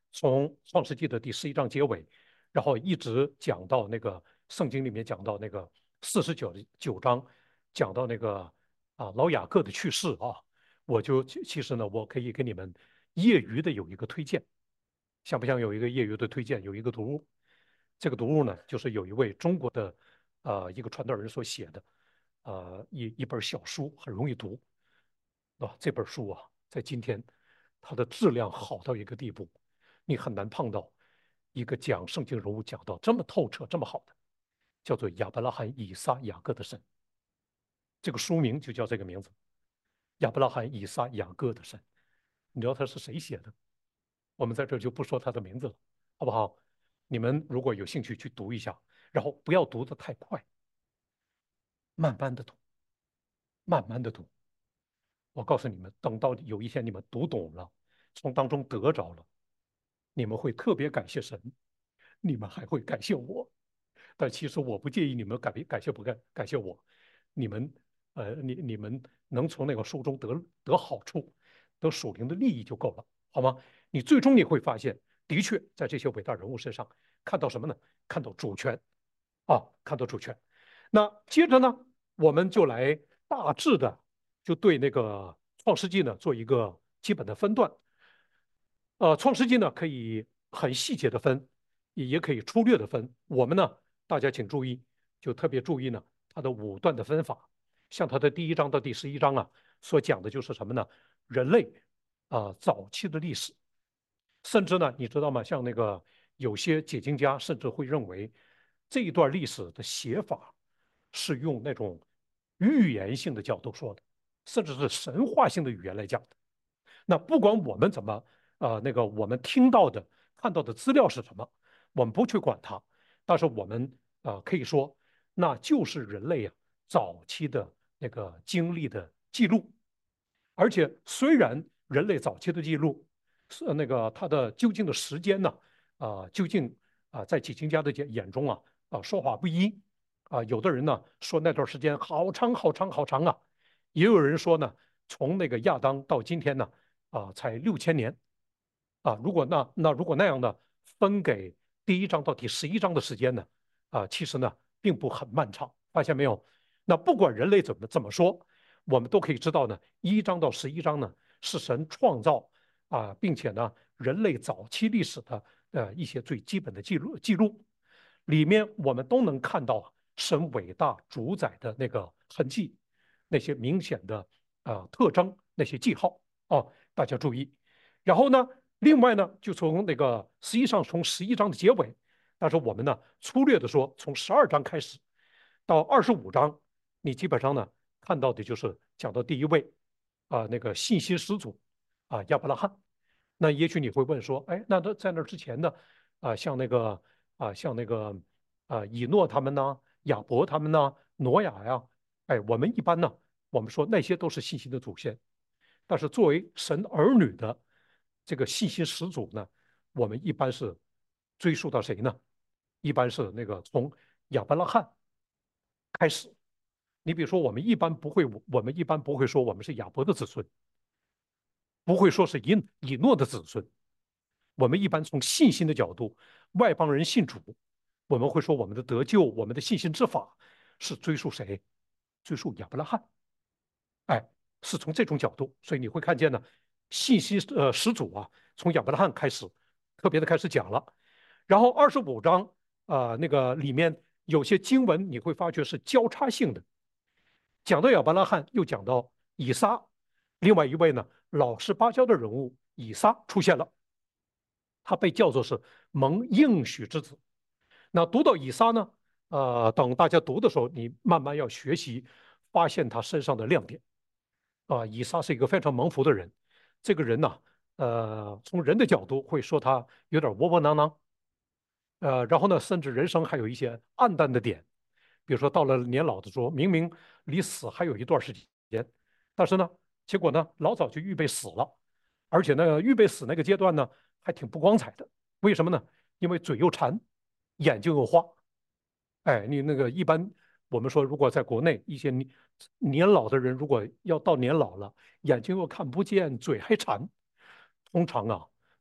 从创世纪的第11章结尾，然后一直讲到那个圣经里面讲到那个49章，讲到那个老雅各的去世啊，我就其实呢，我可以给你们业余的有一个推荐，像不像有一个业余的推荐？有一个读物，这个读物呢，就是有一位中国的一个传道人所写的一本小书，很容易读这本书啊，在今天它的质量好到一个地步，你很难碰到一个讲圣经人物讲到这么透彻、这么好的，叫做亚伯拉罕、以撒、雅各的神。这个书名就叫这个名字，亚伯拉罕、以撒、雅各的神。你知道他是谁写的？我们在这就不说他的名字了，好不好？你们如果有兴趣去读一下，然后不要读得太快，慢慢的读，慢慢的读。我告诉你们，等到有一天你们读懂了，从当中得着了，你们会特别感谢神，你们还会感谢我。但其实我不介意你们感谢不感谢我，你们你们能从那个书中得好处，得属灵的利益就够了，好吗？你最终你会发现，的确在这些伟大人物身上看到什么呢？看到主权看到主权。那接着呢，我们就来大致的就对那个创世纪呢做一个基本的分段。创世纪呢可以很细节的分，也可以粗略的分。我们呢，大家请注意，就特别注意呢它的5段的分法。像它的第1章到第11章啊，所讲的就是什么呢？人类早期的历史。甚至呢，你知道吗？像那个有些解经家甚至会认为，这一段历史的写法是用那种预言性的角度说的，甚至是神话性的语言来讲的。那不管我们怎么那个我们听到的、看到的资料是什么，我们不去管它，但是我们可以说，那就是人类早期的那个经历的记录。而且虽然人类早期的记录是那个它的究竟的时间呢，究竟在几经家的眼中说法不一有的人呢说那段时间好长好长好长啊，也有人说呢从那个亚当到今天呢才6000年如果如果那样呢分给第1章到第11章的时间呢其实呢并不很漫长，发现没有？那不管人类怎么说，我们都可以知道呢，1章到11章呢是神创造并且呢人类早期历史的一些最基本的记录，里面我们都能看到神伟大主宰的那个痕迹，那些明显的特征，那些记号大家注意。然后呢，另外呢，就从那个实际上从11章的结尾，但是我们呢粗略的说，从12章开始到25章，你基本上呢看到的就是讲到第一位那个信心始祖亚伯拉罕。那也许你会问说，哎，那在那之前呢像那个像那个以诺他们呢，亚伯他们呢，挪亚呀，哎，我们一般呢，我们说那些都是信心的祖先。但是作为神儿女的这个信心始祖呢，我们一般是追溯到谁呢？一般是那个从亚伯拉罕开始。你比如说，我们一般不会说我们是亚伯的子孙，不会说是以诺的子孙。我们一般从信心的角度，外邦人信主，我们会说我们的得救，我们的信心之法是追溯谁？追溯亚伯拉罕。哎，是从这种角度，所以你会看见呢，信息始祖从亚伯拉罕开始，特别的开始讲了。然后25章那个里面有些经文你会发觉是交叉性的，讲到亚伯拉罕，又讲到以撒，另外一位呢老实巴交的人物以撒出现了，他被叫做是蒙应许之子。那读到以撒呢，等大家读的时候，你慢慢要学习发现他身上的亮点。以撒是一个非常蒙福的人。这个人呢，从人的角度会说他有点窝窝囊囊，然后呢，甚至人生还有一些暗淡的点，比如说到了年老的时候，明明离死还有一段时间，但是呢，结果呢，老早就预备死了，而且呢，预备死那个阶段呢，还挺不光彩的。为什么呢？因为嘴又馋，眼睛又花。哎，你那个一般我们说，如果在国内一些年老的人，如果要到年老了，眼睛又看不见，嘴还馋，通常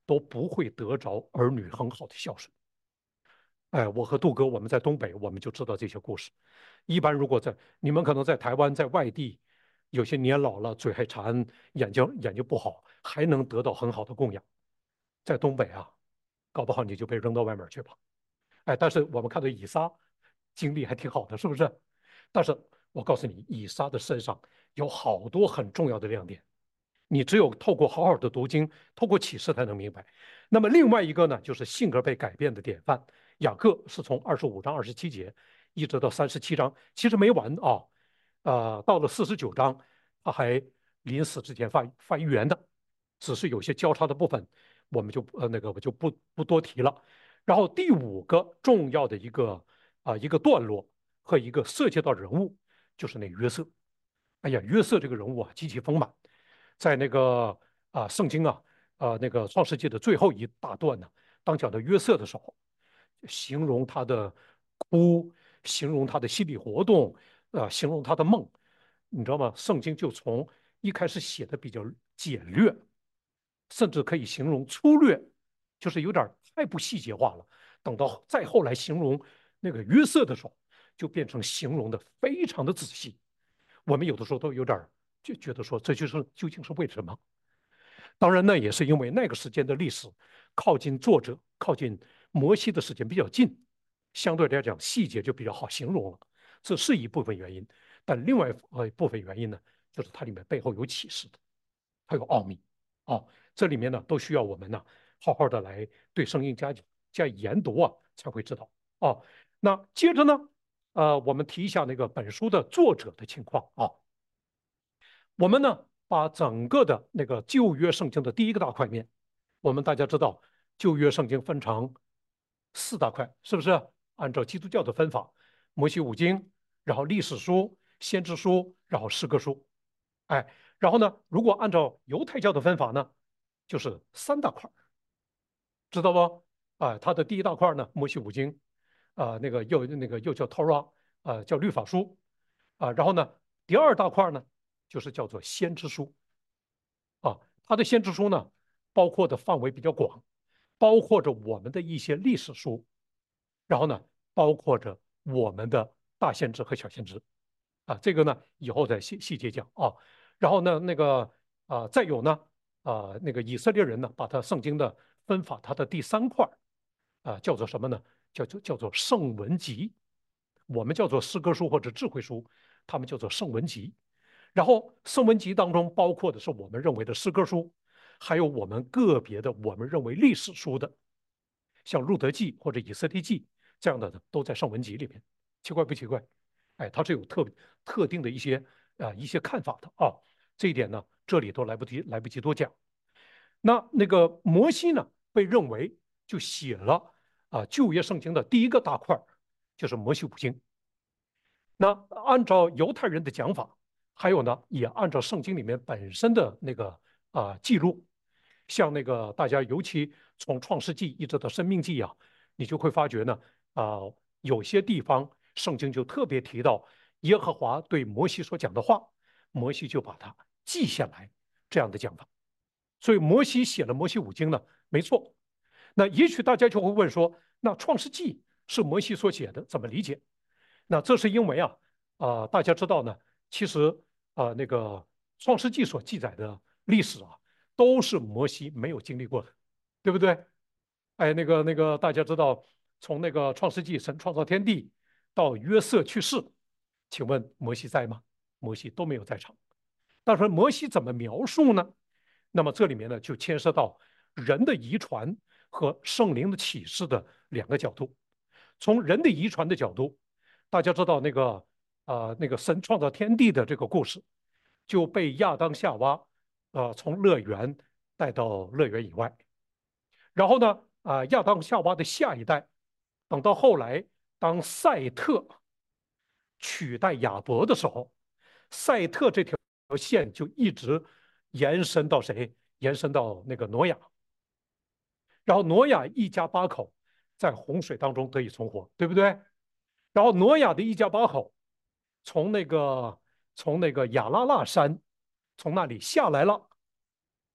都不会得着儿女很好的孝顺。哎，我和杜哥我们在东北，我们就知道这些故事。一般如果你们可能在台湾，在外地，有些年老了，嘴还馋，眼睛不好，还能得到很好的供养。在东北啊，搞不好你就被扔到外面去吧。哎，但是我们看到以撒经历还挺好的，是不是？但是我告诉你，以撒的身上有好多很重要的亮点。你只有透过好好的读经，透过启示才能明白。那么另外一个呢，就是性格被改变的典范。雅各是从25章27节一直到37章，其实没完啊。到了49章，他还临死之前发预言的，只是有些交叉的部分，我们就我就不多提了。然后第五个重要的一个段落和一个涉及到人物，就是那约瑟。哎呀，约瑟这个人物啊，极其丰满。在圣经创世纪的最后一大段呢，当讲到约瑟的时候，形容他的哭，形容他的心理活动，形容他的梦，你知道吗？圣经就从一开始写的比较简略，甚至可以形容粗略，就是有点太不细节化了。等到再后来形容那个约瑟的时候，就变成形容的非常的仔细。我们有的时候都有点就觉得说，这就是究竟是为什么？当然呢，也是因为那个时间的历史靠近作者、靠近摩西的时间比较近，相对来讲细节就比较好形容了，这是一部分原因。但另外一部分原因呢，就是它里面背后有启示的，它有奥秘啊。这里面呢，都需要我们呢好好的来对圣经加以研读啊，才会知道啊。那接着呢，我们提一下那个本书的作者的情况啊。我们呢把整个的那个旧约圣经的第一个大块面，我们大家知道旧约圣经分成四大块，是不是？按照基督教的分法，摩西五经，然后历史书、先知书，然后诗歌书。哎，然后呢，如果按照犹太教的分法呢，就是三大块，知道不？它的第一大块呢，摩西五经，又叫 Torah，叫律法书，然后呢，第二大块呢，就是叫做先知书。它的先知书呢，包括的范围比较广，包括着我们的一些历史书，然后呢，包括着我们的大先知和小先知。这个呢以后再细节讲啊。然后呢，再有呢，以色列人呢，把他圣经的分法，它的第三块叫做什么呢？叫做圣文集，我们叫做诗歌书或者智慧书，他们叫做圣文集。然后圣文集当中包括的是我们认为的诗歌书，还有我们个别的我们认为历史书的，像路德记或者以色列记这样的都在圣文集里面。奇怪不奇怪？哎，它是有特定的一些看法的啊。这一点呢，这里都来不及多讲。那个摩西呢，被认为就写了旧约圣经的第一个大块，就是摩西五经。那按照犹太人的讲法，还有呢，也按照圣经里面本身的记录，像大家尤其从创世纪一直到生命记啊，你就会发觉呢，啊、有些地方圣经就特别提到耶和华对摩西所讲的话，摩西就把它记下来，这样的讲法。所以摩西写了摩西五经呢，没错。那也许大家就会问说，那创世纪是摩西所写的，怎么理解？那这是因为大家知道呢，其实《创世纪》所记载的历史都是摩西没有经历过的，对不对？哎，大家知道，从《创世纪》神创造天地到约瑟去世，请问摩西在吗？摩西都没有在场。但是摩西怎么描述呢？那么这里面呢，就牵涉到人的遗传和圣灵的启示的两个角度。从人的遗传的角度，大家知道神创造天地的这个故事，就被亚当夏娃从乐园带到乐园以外。然后呢，亚当夏娃的下一代，等到后来，当赛特取代亚伯的时候，赛特这条线就一直延伸到谁？延伸到那个挪亚。然后挪亚一家八口在洪水当中得以存活，对不对？然后挪亚的一家八口从亚拉腊山从那里下来了，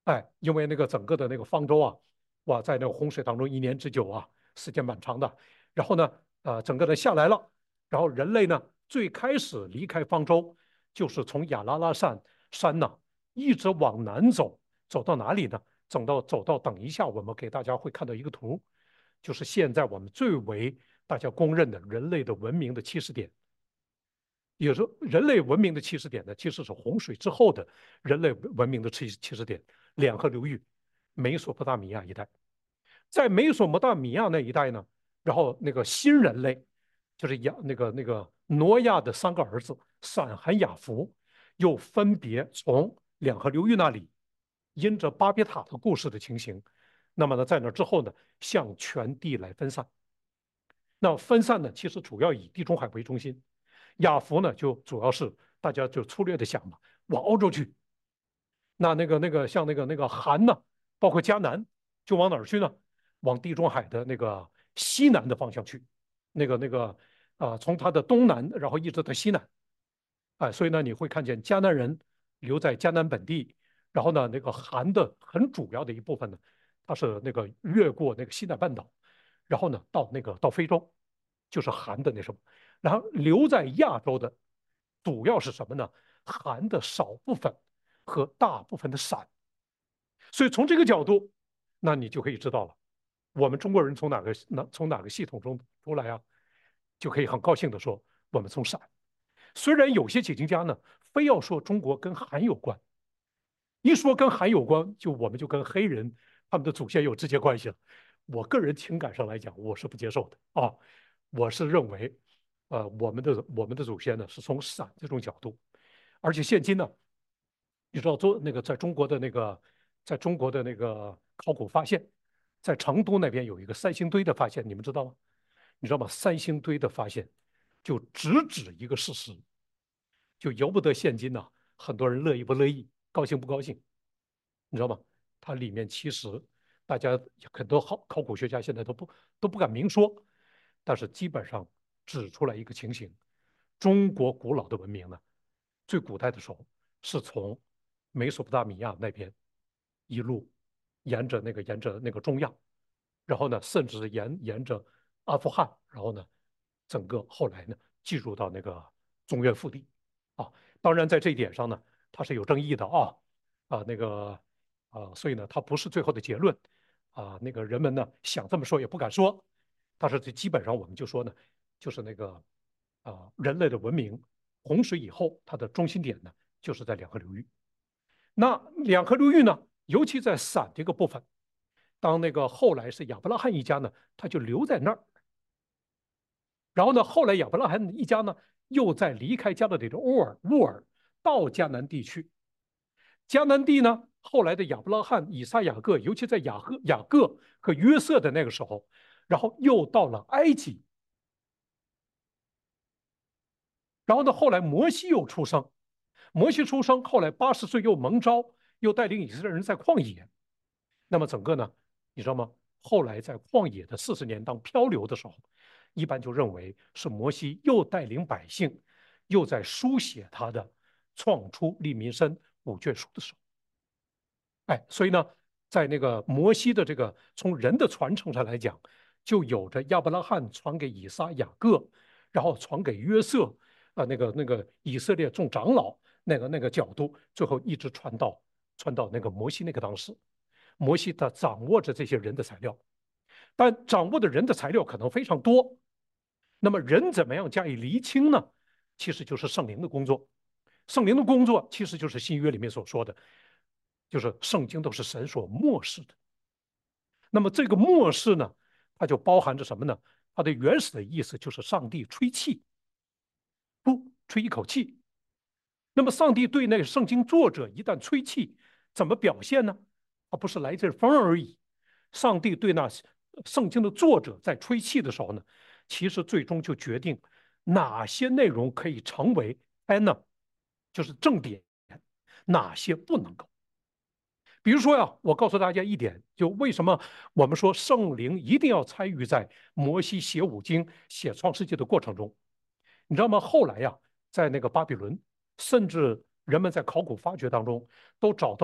哎，因为那个整个的那个方舟啊，哇，在那个洪水当中1年之久啊，时间蛮长的。然后呢，整个的下来了，然后人类呢最开始离开方舟，就是从亚拉拉山呢一直往南走，走到哪里呢？走到等一下我们给大家会看到一个图，就是现在我们最为大家公认的人类的文明的起始点。也就是说，人类文明的起始点呢，其实是洪水之后的人类文明的起始点，两河流域，美索不达米亚一带。在美索不达米亚那一带呢，然后那个新人类，就是那个挪亚的3个儿子闪、含、雅弗，又分别从两河流域那里，因着巴别塔的故事的情形，那么呢，在那之后呢，向全地来分散。那分散呢，其实主要以地中海为中心。亚服呢，就主要是大家就粗略的想嘛，往欧洲去。那个像那个韩呢，包括迦南，就往哪儿去呢？往地中海的那个西南的方向去。那个从它的东南，然后一直到西南。哎，所以呢，你会看见迦南人留在迦南本地，然后呢，那个韩的很主要的一部分呢，它是那个越过那个西奈半岛，然后呢，到非洲，就是韩的那什么，然后留在亚洲的主要是什么呢？韩的少部分和大部分的闪。所以从这个角度，那你就可以知道了，我们中国人从哪个系统中出来啊？就可以很高兴的说，我们从陕。虽然有些解经家呢，非要说中国跟韩有关，一说跟韩有关，我们就跟黑人他们的祖先有直接关系了。我个人情感上来讲，我是不接受的啊。我是认为，我们的祖先呢是从陕这种角度，而且现今呢，你知道在中国的那个考古发现，在成都那边有一个三星堆的发现，你们知道吗？你知道吗？三星堆的发现就直指一个事实，就由不得现今呢，很多人乐意不乐意，高兴不高兴，你知道吗？它里面其实大家很多考古学家现在都不敢明说，但是基本上指出来一个情形：中国古老的文明呢，最古代的时候是从美索不达米亚那边一路沿着那个中亚，然后呢，甚至是沿着阿富汗，然后呢，整个后来呢进入到那个中原腹地啊。当然，在这一点上呢，它是有争议的啊那个所以呢，它不是最后的结论那个人们呢想这么说也不敢说，但是这基本上我们就说呢，就是那个人类的文明洪水以后，它的中心点呢就是在两河流域。那两河流域呢，尤其在陕这个部分，当那个后来是亚伯拉罕一家呢，他就留在那儿。然后呢，后来亚伯拉罕一家呢，又在离开加勒底的乌尔到迦南地区。迦南地呢，后来的亚伯拉罕、以撒、雅各，尤其在雅各和约瑟的那个时候，然后又到了埃及。然后呢，后来摩西又出生，摩西出生，后来80岁又蒙召，又带领以色列人在旷野。那么整个呢，你知道吗？后来在旷野的40年当漂流的时候，一般就认为是摩西又带领百姓，又在书写他的创出利民申5卷书的时候。哎，所以呢，在那个摩西的这个从人的传承上来讲，就有着亚伯拉罕传给以撒、雅各，然后传给约瑟，那个以色列众长老那个角度，最后一直传到那个摩西那个当时，摩西他掌握着这些人的材料，但掌握的人的材料可能非常多，那么人怎么样加以厘清呢？其实就是圣灵的工作。圣灵的工作其实就是新约里面所说的，就是圣经都是神所默示的。那么这个默示呢，它就包含着什么呢？它的原始的意思就是上帝吹气，不吹一口气。那么上帝对那个圣经作者一旦吹气，怎么表现呢？它不是来自风而已。上帝对那圣经的作者在吹气的时候呢，其实最终就决定哪些内容可以成为 canon，就是正典，哪些不能够。比如说呀，我告诉大家一点，就为什么我们说圣灵一定要参与在摩西写五经、写创世纪的过程中，你知道吗？后来呀，在那个巴比伦，甚至人们在考古发掘当中都找到了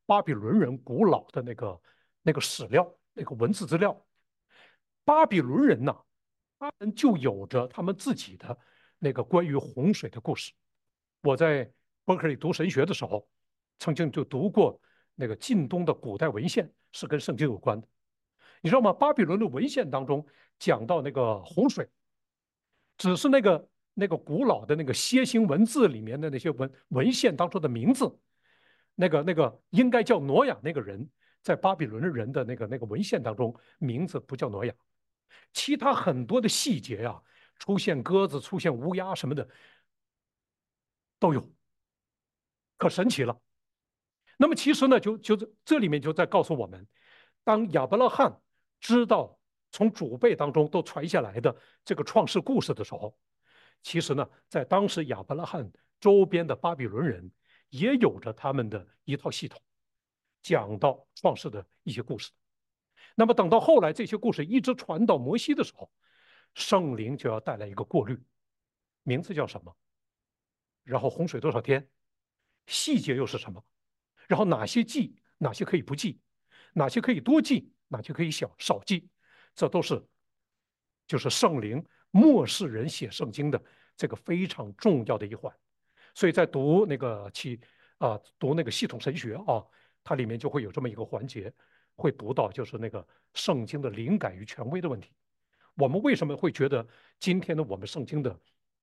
巴比伦人古老的那个史料、那个文字资料。巴比伦人呢，他们就有着他们自己的那个关于洪水的故事。我在伯克利读神学的时候，曾经就读过那个近东的古代文献是跟圣经有关的。你知道吗？巴比伦的文献当中讲到那个洪水，只是那个古老的那个楔形文字里面的那些文献当中的名字，那个应该叫挪亚那个人，在巴比伦人的那个文献当中，名字不叫挪亚。其他很多的细节呀、出现鸽子、出现乌鸦什么的都有，可神奇了。那么其实呢，这里面就在告诉我们，当亚伯拉罕知道从祖辈当中都传下来的这个创世故事的时候，其实呢，在当时亚伯拉罕周边的巴比伦人也有着他们的一套系统，讲到创世的一些故事。那么等到后来这些故事一直传到摩西的时候，圣灵就要带来一个过滤，名字叫什么？然后洪水多少天？细节又是什么？然后哪些记，哪些可以不记，哪些可以多记，哪些可以少记，这都是就是圣灵漠视人写圣经的这个非常重要的一环。所以在读那个读那个系统神学啊，它里面就会有这么一个环节，会读到就是那个圣经的灵感与权威的问题。我们为什么会觉得今天的我们圣经的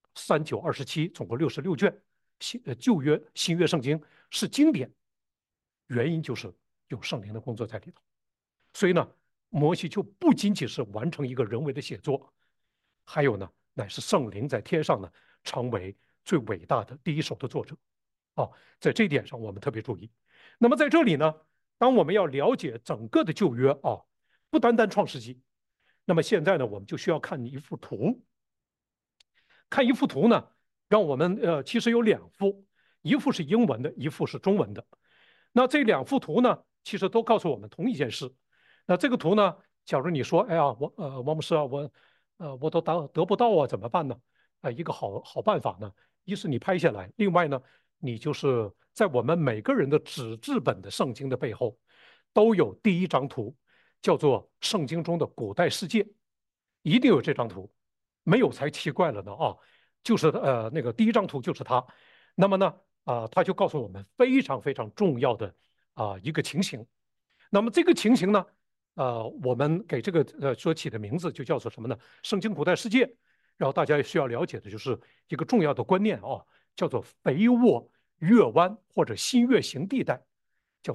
3927总共66卷旧约新约圣经是经典？原因就是有圣灵的工作在里头。所以呢，摩西就不仅仅是完成一个人为的写作，还有呢，乃是圣灵在天上呢，成为最伟大的第一手的作者。啊，在这一点上我们特别注意。那么在这里呢，当我们要了解整个的旧约啊，不单单创世纪，那么现在呢，我们就需要看一幅图。看一幅图呢，让我们其实有两幅，一幅是英文的，一幅是中文的。那这两幅图呢，其实都告诉我们同一件事。那这个图呢，假如你说，哎呀，王牧师啊，我都得不到啊，怎么办呢？一个好办法呢，一是你拍下来，另外呢，你就是在我们每个人的纸质本的圣经的背后，都有第一张图，叫做圣经中的古代世界，一定有这张图，没有才奇怪了呢啊！就是那个第一张图就是它。那么呢，它就告诉我们非常非常重要的一个情形。那么这个情形呢，我们给这个所起的名字就叫做什么呢？圣经古代世界。然后大家需要了解的就是一个重要的观念啊，叫做肥沃月湾或者新月形地带，叫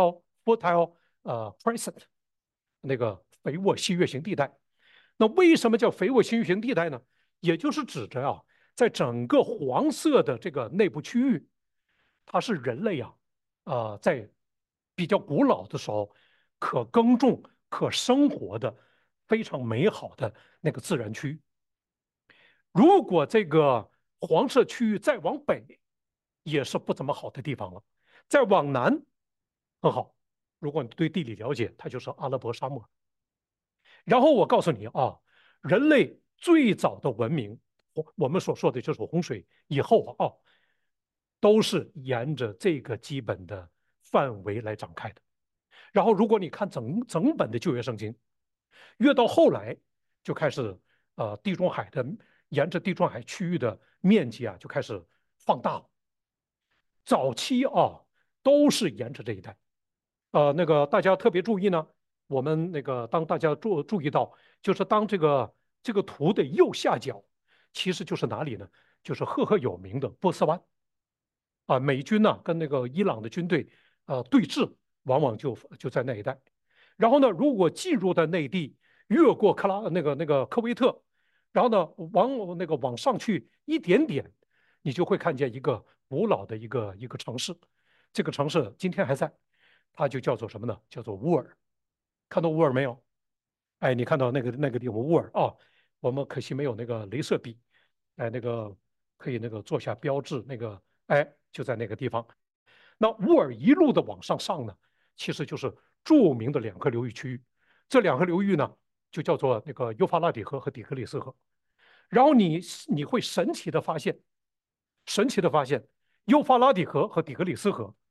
fertile crescent，那个肥沃新月形地带。那为什么叫肥沃新月形地带呢？也就是指着在整个黄色的这个内部区域，它是人类在比较古老的时候可耕种、可生活的非常美好的那个自然区域。如果这个黄色区域再往北，也是不怎么好的地方了。再往南很好，如果你对地理了解，它就是阿拉伯沙漠。然后我告诉你人类最早的文明，我们所说的就是洪水以后都是沿着这个基本的范围来展开的。然后，如果你看整本的旧约圣经，越到后来就开始地中海的沿着地中海区域的面积就开始放大了。早期都是沿着这一带。那个大家特别注意呢，我们那个当大家注意到，就是当这个图的右下角，其实就是哪里呢？就是赫赫有名的波斯湾。美军呢跟那个伊朗的军队对峙，往往就在那一带。然后呢，如果进入到内地，越过那个科威特，然后呢往上去一点点，你就会看见一个古老的一个城市。这个城市今天还在，它就叫做什么呢？叫做乌尔。看到乌尔没有？哎，你看到那个地方乌尔我们可惜没有那个镭射笔，哎，那个可以那个做下标志，那个哎就在那个地方。那乌尔一路的往上呢，其实就是著名的两个流域区域。这两个流域呢，就叫做那个幼发拉底河和底格里斯河。然后你会神奇的发现，幼发拉底河和底格里斯河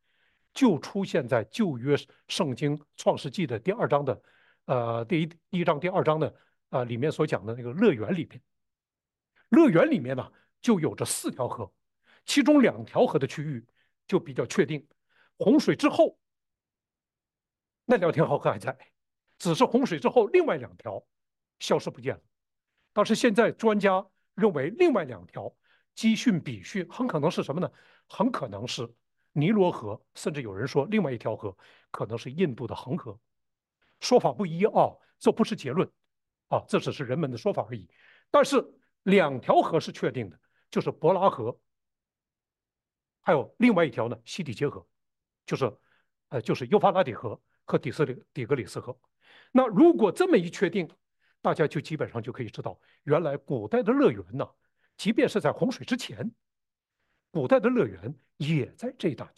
就出现在旧约圣经创世纪的第二章的，第一章第二章的里面所讲的那个乐园里面。乐园里面呢就有着4条河，其中2条河的区域就比较确定，洪水之后那2条河还在，只是洪水之后另外2条消失不见了。但是现在专家认为另外2条基训比训很可能是什么呢？很可能是尼罗河，甚至有人说另外一条河可能是印度的恒河。说法不一啊，这不是结论啊，这只是人们的说法而已。但是2条河是确定的，就是伯拉河，还有另外一条呢，西底结河，就是幼发拉底河和底格里斯河。那如果这么一确定，大家就基本上就可以知道，原来古代的乐园呢，即便是在洪水之前，古代的乐园也在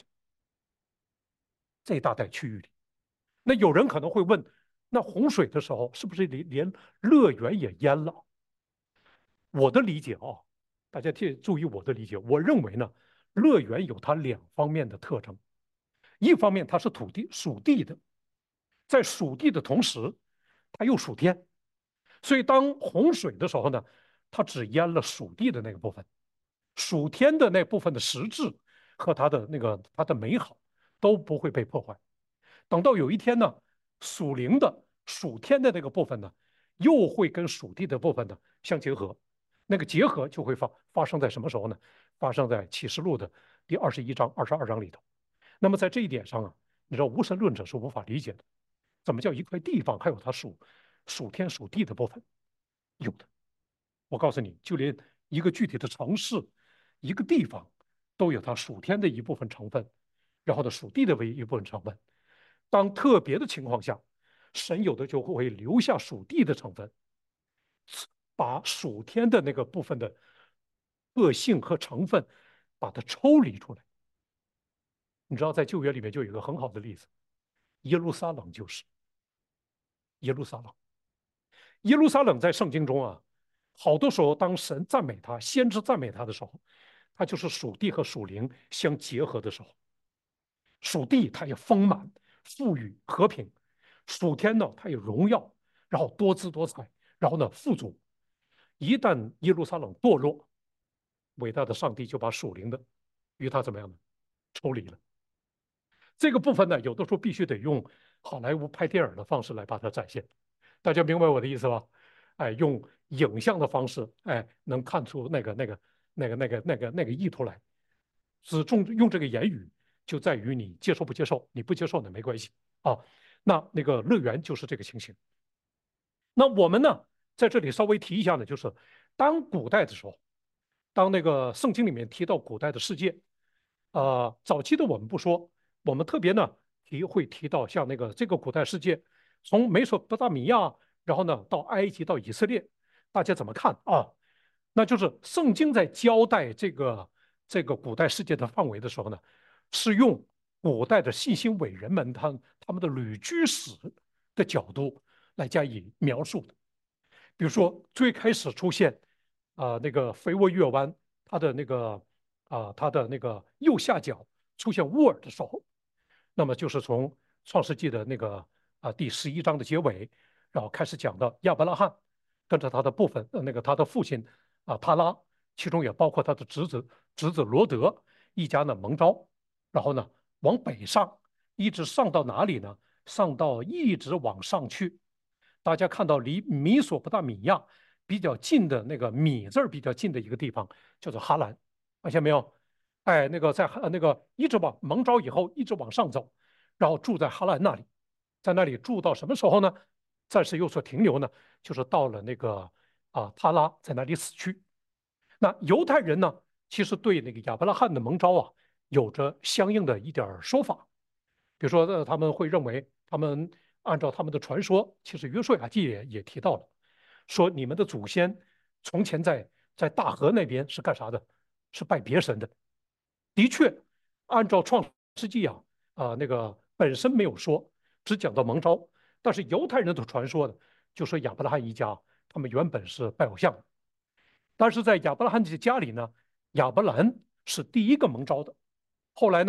这一大带区域里。那有人可能会问，那洪水的时候是不是连乐园也淹了？我的理解啊，大家注意我的理解，我认为呢，乐园有它2方面的特征，一方面它是属地的，在属地的同时，它又属天，所以当洪水的时候呢，它只淹了属地的那个部分，属天的那部分的实质和它的美好都不会被破坏。等到有一天呢，属灵的属天的那个部分呢，又会跟属地的部分呢相结合，那个结合就会发生在什么时候呢？发生在启示录的第21章、22章里头。那么在这一点上啊，你知道无神论者是无法理解的，怎么叫一块地方还有它属天属地的部分？有的，我告诉你，就连一个具体的城市、一个地方，都有它属天的一部分成分，然后呢属地的一部分成分。当特别的情况下，神有的就会留下属地的成分，把属天的那个部分的个性和成分把它抽离出来。你知道，在旧约里面就有一个很好的例子，耶路撒冷就是耶路撒冷。耶路撒冷在圣经中啊，好多时候当神赞美他、先知赞美他的时候，他就是属地和属灵相结合的时候。属地它也丰满、富裕、和平；属天呢，它也荣耀，然后多姿多彩，然后呢富足。一旦耶路撒冷堕落，伟大的上帝就把属灵的与他怎么样呢？抽离了。这个部分呢，有的时候必须得用好莱坞拍电影的方式来把它展现。大家明白我的意思吧？哎，用影像的方式，哎，能看出那个意图来。只用这个言语，就在于你接受不接受。你不接受呢，没关系啊。那个乐园就是这个情形。那我们呢，在这里稍微提一下呢，就是当古代的时候，当那个圣经里面提到古代的世界，早期的我们不说，我们特别呢会提到像这个古代世界，从美索不达米亚，然后呢到埃及到以色列，大家怎么看啊？那就是圣经在交代这个古代世界的范围的时候呢，是用古代的信心伟人们他们的旅居史的角度来加以描述的。比如说最开始出现那个肥沃月湾，它的那个右下角出现沃尔的时候，那么就是从创世纪的第11章的结尾，然后开始讲到亚伯拉罕跟着他的部分他的父亲塔拉，其中也包括他的侄子罗德一家呢蒙召，然后呢往北上，一直上到哪里呢？上到一直往上去，大家看到离米索不达米亚比较近的那个米字比较近的一个地方叫做哈兰，发现没有？哎，那个一直往蒙召以后一直往上走，然后住在哈兰那里，在那里住到什么时候呢？暂时有所停留呢，就是到了塔拉在那里死去。那犹太人呢，其实对那个亚伯拉罕的蒙召有着相应的一点说法。比如说，他们会认为，他们按照他们的传说，其实约书亚记也提到了，说你们的祖先从前在大河那边是干啥的？是拜别神的。的确，按照创世纪那个本身没有说，只讲到蒙召，但是犹太人的传说呢，就说亚伯拉罕一家他们原本是拜偶像的，但是在亚伯拉罕的家里呢，亚伯兰是第一个蒙召的，后来呢，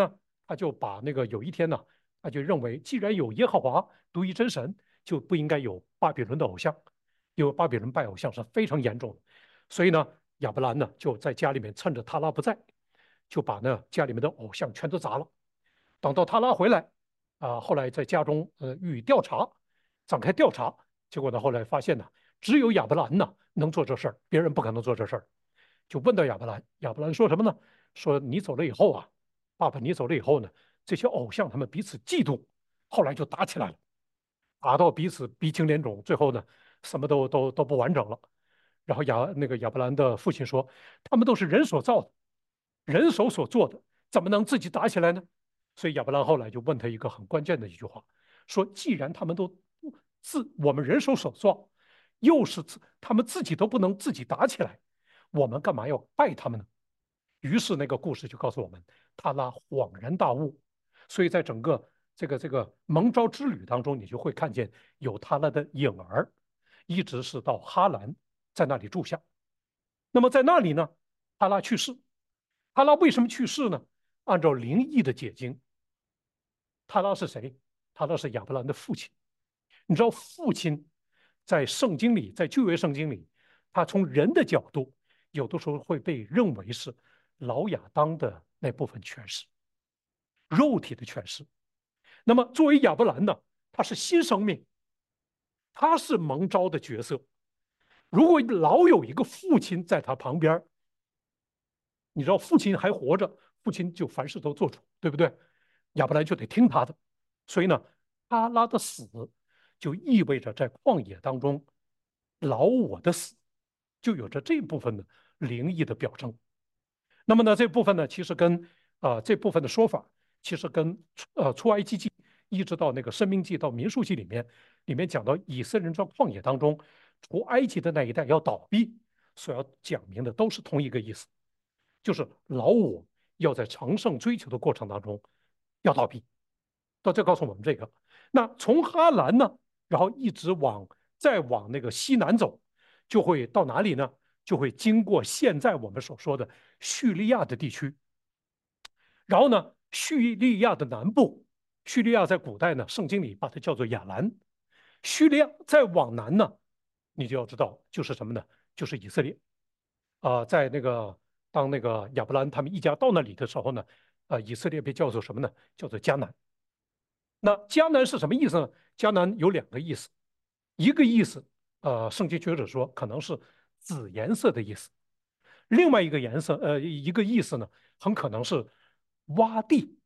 他就把那个有一天呢，他就认为，既然有耶和华独一真神，就不应该有巴比伦的偶像，因为巴比伦拜偶像是非常严重的。所以呢，亚伯兰呢就在家里面趁着他拉不在，就把呢家里面的偶像全都砸了。等到他拉回来，后来在家中予以调查，展开调查，结果呢后来发现呢，只有亚伯兰呢能做这事儿，别人不可能做这事儿。就问到亚伯兰，亚伯兰说什么呢？说你走了以后啊，爸爸你走了以后呢，这些偶像他们彼此嫉妒，后来就打起来了，打到彼此鼻青脸肿，最后呢什么都不完整了。然后那个亚伯兰的父亲说，他们都是人所造的，人手所做的，怎么能自己打起来呢？所以亚伯兰后来就问他一个很关键的一句话，说既然他们都我们人手所造，又是他们自己都不能自己打起来，我们干嘛要拜他们呢？于是那个故事就告诉我们，他拉恍然大悟。所以在整个这个蒙召之旅当中，你就会看见有他拉的影儿，一直是到哈兰，在那里住下。那么在那里呢，哈拉去世。哈拉为什么去世呢？按照灵异的解经，哈拉是谁？哈拉是亚伯兰的父亲。你知道，父亲在圣经里，在旧约圣经里，他从人的角度，有的时候会被认为是老亚当的那部分诠释，肉体的诠释。那么作为亚伯兰呢，他是新生命，他是蒙召的角色。如果老有一个父亲在他旁边，你知道父亲还活着，父亲就凡事都做主，对不对？亚伯兰就得听他的。所以呢，哈拉的死就意味着在旷野当中，老我的死就有着这部分的灵异的表征。那么呢，这部分呢，其实跟这部分的说法，其实跟出埃及记一直到那个申命记到民数记里面讲到以色列人在旷野当中，除埃及的那一代要倒闭，所要讲明的都是同一个意思，就是老我要在成圣追求的过程当中要倒闭。到这告诉我们这个。那从哈兰呢，然后一直再往那个西南走，就会到哪里呢？就会经过现在我们所说的叙利亚的地区。然后呢，叙利亚的南部，叙利亚在古代呢，圣经里把它叫做亚兰。叙利亚再往南呢，你就要知道就是什么呢？就是以色列。在那个当那个亚伯兰他们一家到那里的时候呢，以色列被叫做什么呢？叫做迦南。那迦南是什么意思呢？迦南有两个意思，一个意思，圣经学者说可能是紫颜色的意思，另外一个颜色，一个意思呢，很可能是洼地。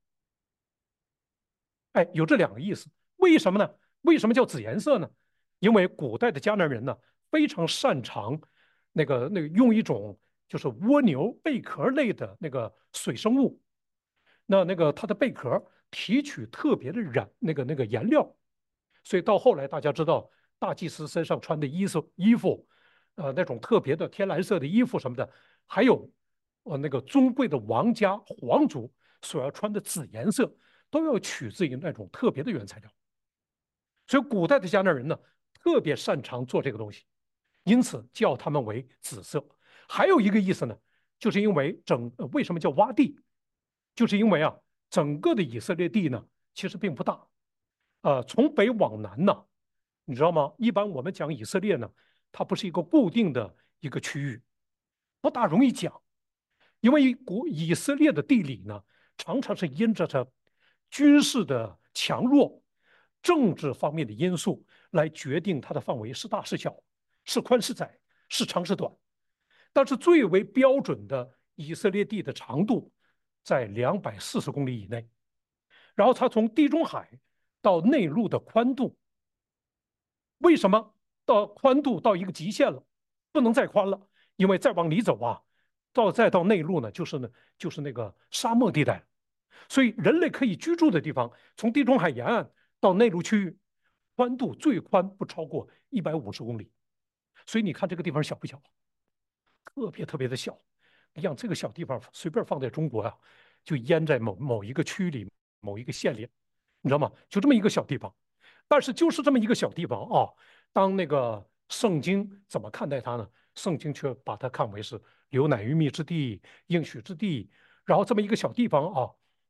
哎，有这两个意思。为什么呢？为什么叫紫颜色呢？因为古代的迦南人呢，非常擅长那个用一种就是蜗牛贝壳类的那个水生物，那个它的贝壳提取特别的那个颜料，所以到后来大家知道大祭司身上穿的衣服，那种特别的天蓝色的衣服什么的，还有那个尊贵的王家皇族所要穿的紫颜色，都要取自于那种特别的原材料。所以古代的迦南人呢，特别擅长做这个东西，因此叫他们为紫色。还有一个意思呢，就是因为为什么叫洼地，就是因为整个的以色列地呢，其实并不大，从北往南呢，你知道吗？一般我们讲以色列呢，它不是一个固定的一个区域，不大容易讲，因为以色列的地理呢，常常是因着它军事的强弱、政治方面的因素来决定它的范围是大是小、是宽是窄、是长是短。但是最为标准的以色列地的长度在240公里以内，然后它从地中海到内陆的宽度，为什么到宽度到一个极限了，不能再宽了？因为再往里走再到内陆呢，就是那个沙漠地带，所以人类可以居住的地方，从地中海沿岸到内陆区域，宽度最宽不超过150公里。所以你看这个地方小不小？特别特别的小。你想这个小地方随便放在中国就淹在某一个区里、某一个县里，你知道吗？就这么一个小地方。但是就是这么一个小地方当那个圣经怎么看待它呢？圣经却把它看为是流奶与蜜之地、应许之地。然后这么一个小地方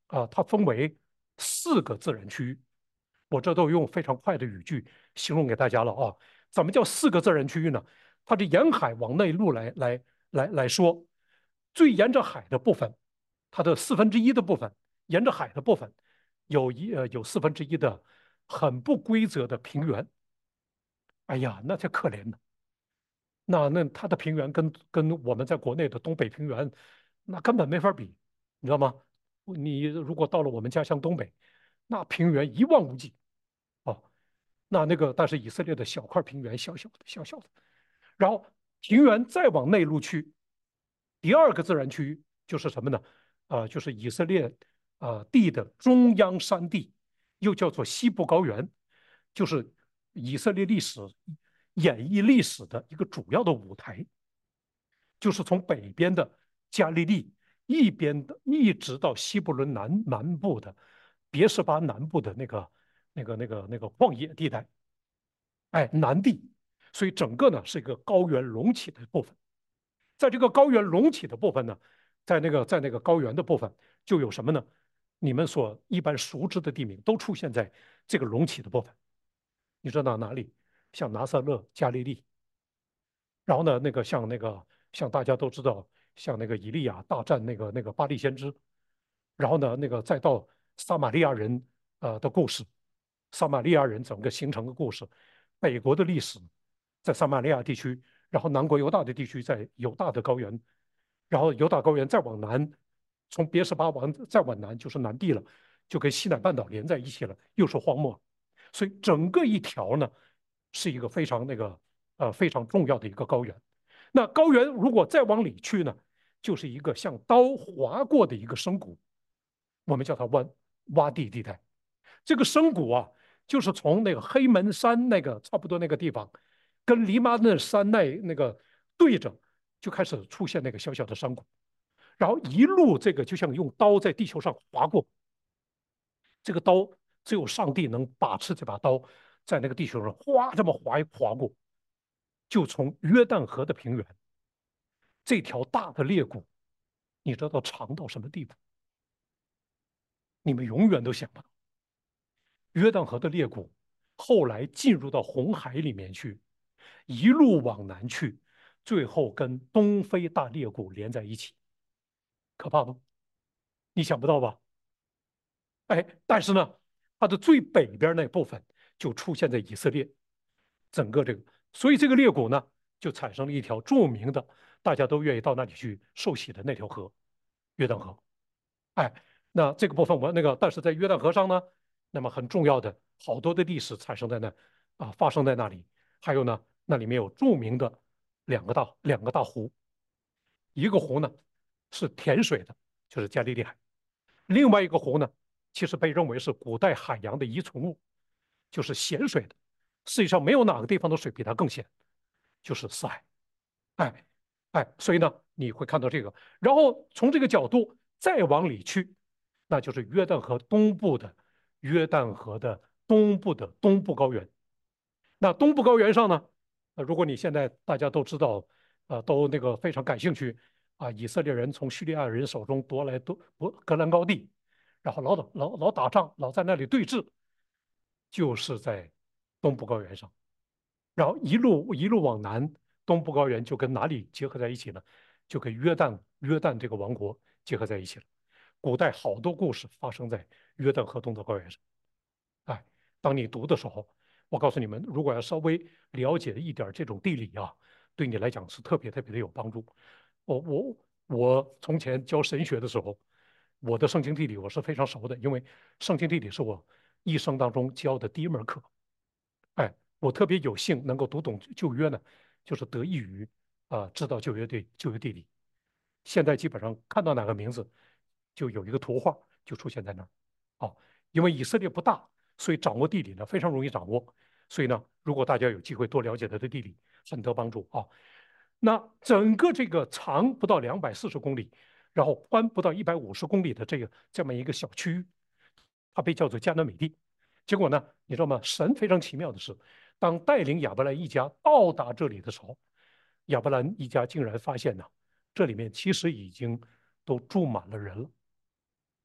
它分为4个自然区域。我这都用非常快的语句形容给大家了啊。怎么叫4个自然区域呢？它的沿海往内陆来说，最沿着海的部分，它的1/4的部分，沿着海的部分有1/4的很不规则的平原。哎呀，那才可怜呢。那它的平原跟我们在国内的东北平原，那根本没法比，你知道吗？你如果到了我们家乡东北，那平原一望无际。哦，但是以色列的小块平原，小小的小小的，然后平原再往内陆去，第2个自然区域就是什么呢？就是以色列地的中央山地，又叫做西部高原，就是以色列历史演绎历史的一个主要的舞台，就是从北边的加利利一直到西伯伦南部的别是巴南部的那个旷野地带，哎，南地，所以整个呢是一个高原隆起的部分。在这个高原隆起的部分呢，在那个高原的部分就有什么呢？你们所一般熟知的地名都出现在这个隆起的部分。你知道哪里？像拿撒勒、加利利，然后呢，像大家都知道，像那个以利亚大战那个巴利先知，然后呢，再到撒玛利亚人的故事，撒玛利亚人整个形成的故事，北国的历史在撒玛利亚地区，然后南国犹大的地区在犹大的高原，然后犹大高原再往南，从别是巴再往南就是南地了，就跟西奈半岛连在一起了，又是荒漠，所以整个一条呢是一个非常重要的一个高原。那高原如果再往里去呢，就是一个像刀划过的一个深谷，我们叫它洼地地带。这个深谷啊，就是从那个黑门山那个差不多那个地方，跟黎巴嫩山那个对着，就开始出现那个小小的山谷，然后一路这个就像用刀在地球上划过，这个刀只有上帝能把持这把刀，在那个地球上哗这么划过，就从约旦河的平原这条大的裂谷，你知道长到什么地步？你们永远都想不到。约旦河的裂谷后来进入到红海里面去，一路往南去，最后跟东非大裂谷连在一起，可怕不？你想不到吧？哎，但是呢，它的最北边那部分就出现在以色列，整个这个，所以这个裂谷呢，就产生了一条著名的，大家都愿意到那里去受洗的那条河，约旦河。哎，那这个部分但是在约旦河上呢，那么很重要的好多的历史产生在那发生在那里。还有呢，那里面有著名的两个大湖，一个湖呢是甜水的，就是加利利海；另外一个湖呢，其实被认为是古代海洋的遗存物，就是咸水的。世界上没有哪个地方的水比它更咸，就是死海。哎所以呢，你会看到这个，然后从这个角度再往里去，那就是约旦河的东部的东部高原。那东部高原上呢，如果你现在大家都知道，都那个非常感兴趣以色列人从叙利亚人手中夺来戈兰高地，然后老打仗，老在那里对峙，就是在东部高原上。然后一路往南，东部高原就跟哪里结合在一起呢？就跟约旦这个王国结合在一起了。古代好多故事发生在约旦河东的高原上。哎，当你读的时候，我告诉你们，如果要稍微了解一点这种地理对你来讲是特别特别的有帮助。我我我从前教神学的时候，我的圣经地理我是非常熟的，因为圣经地理是我一生当中教的第一门课。哎，我特别有幸能够读懂旧约呢，就是得益于知道旧约地理。现在基本上看到哪个名字，就有一个图画就出现在那儿。因为以色列不大，所以掌握地理呢非常容易掌握。所以呢，如果大家有机会多了解它的地理，很得帮助那整个这个长不到240公里，然后宽不到150公里的这么一个小区域，它被叫做迦南美地。结果呢，你知道吗？神非常奇妙的是，当带领亚伯兰一家到达这里的时候，亚伯兰一家竟然发现呢，这里面其实已经都住满了人了。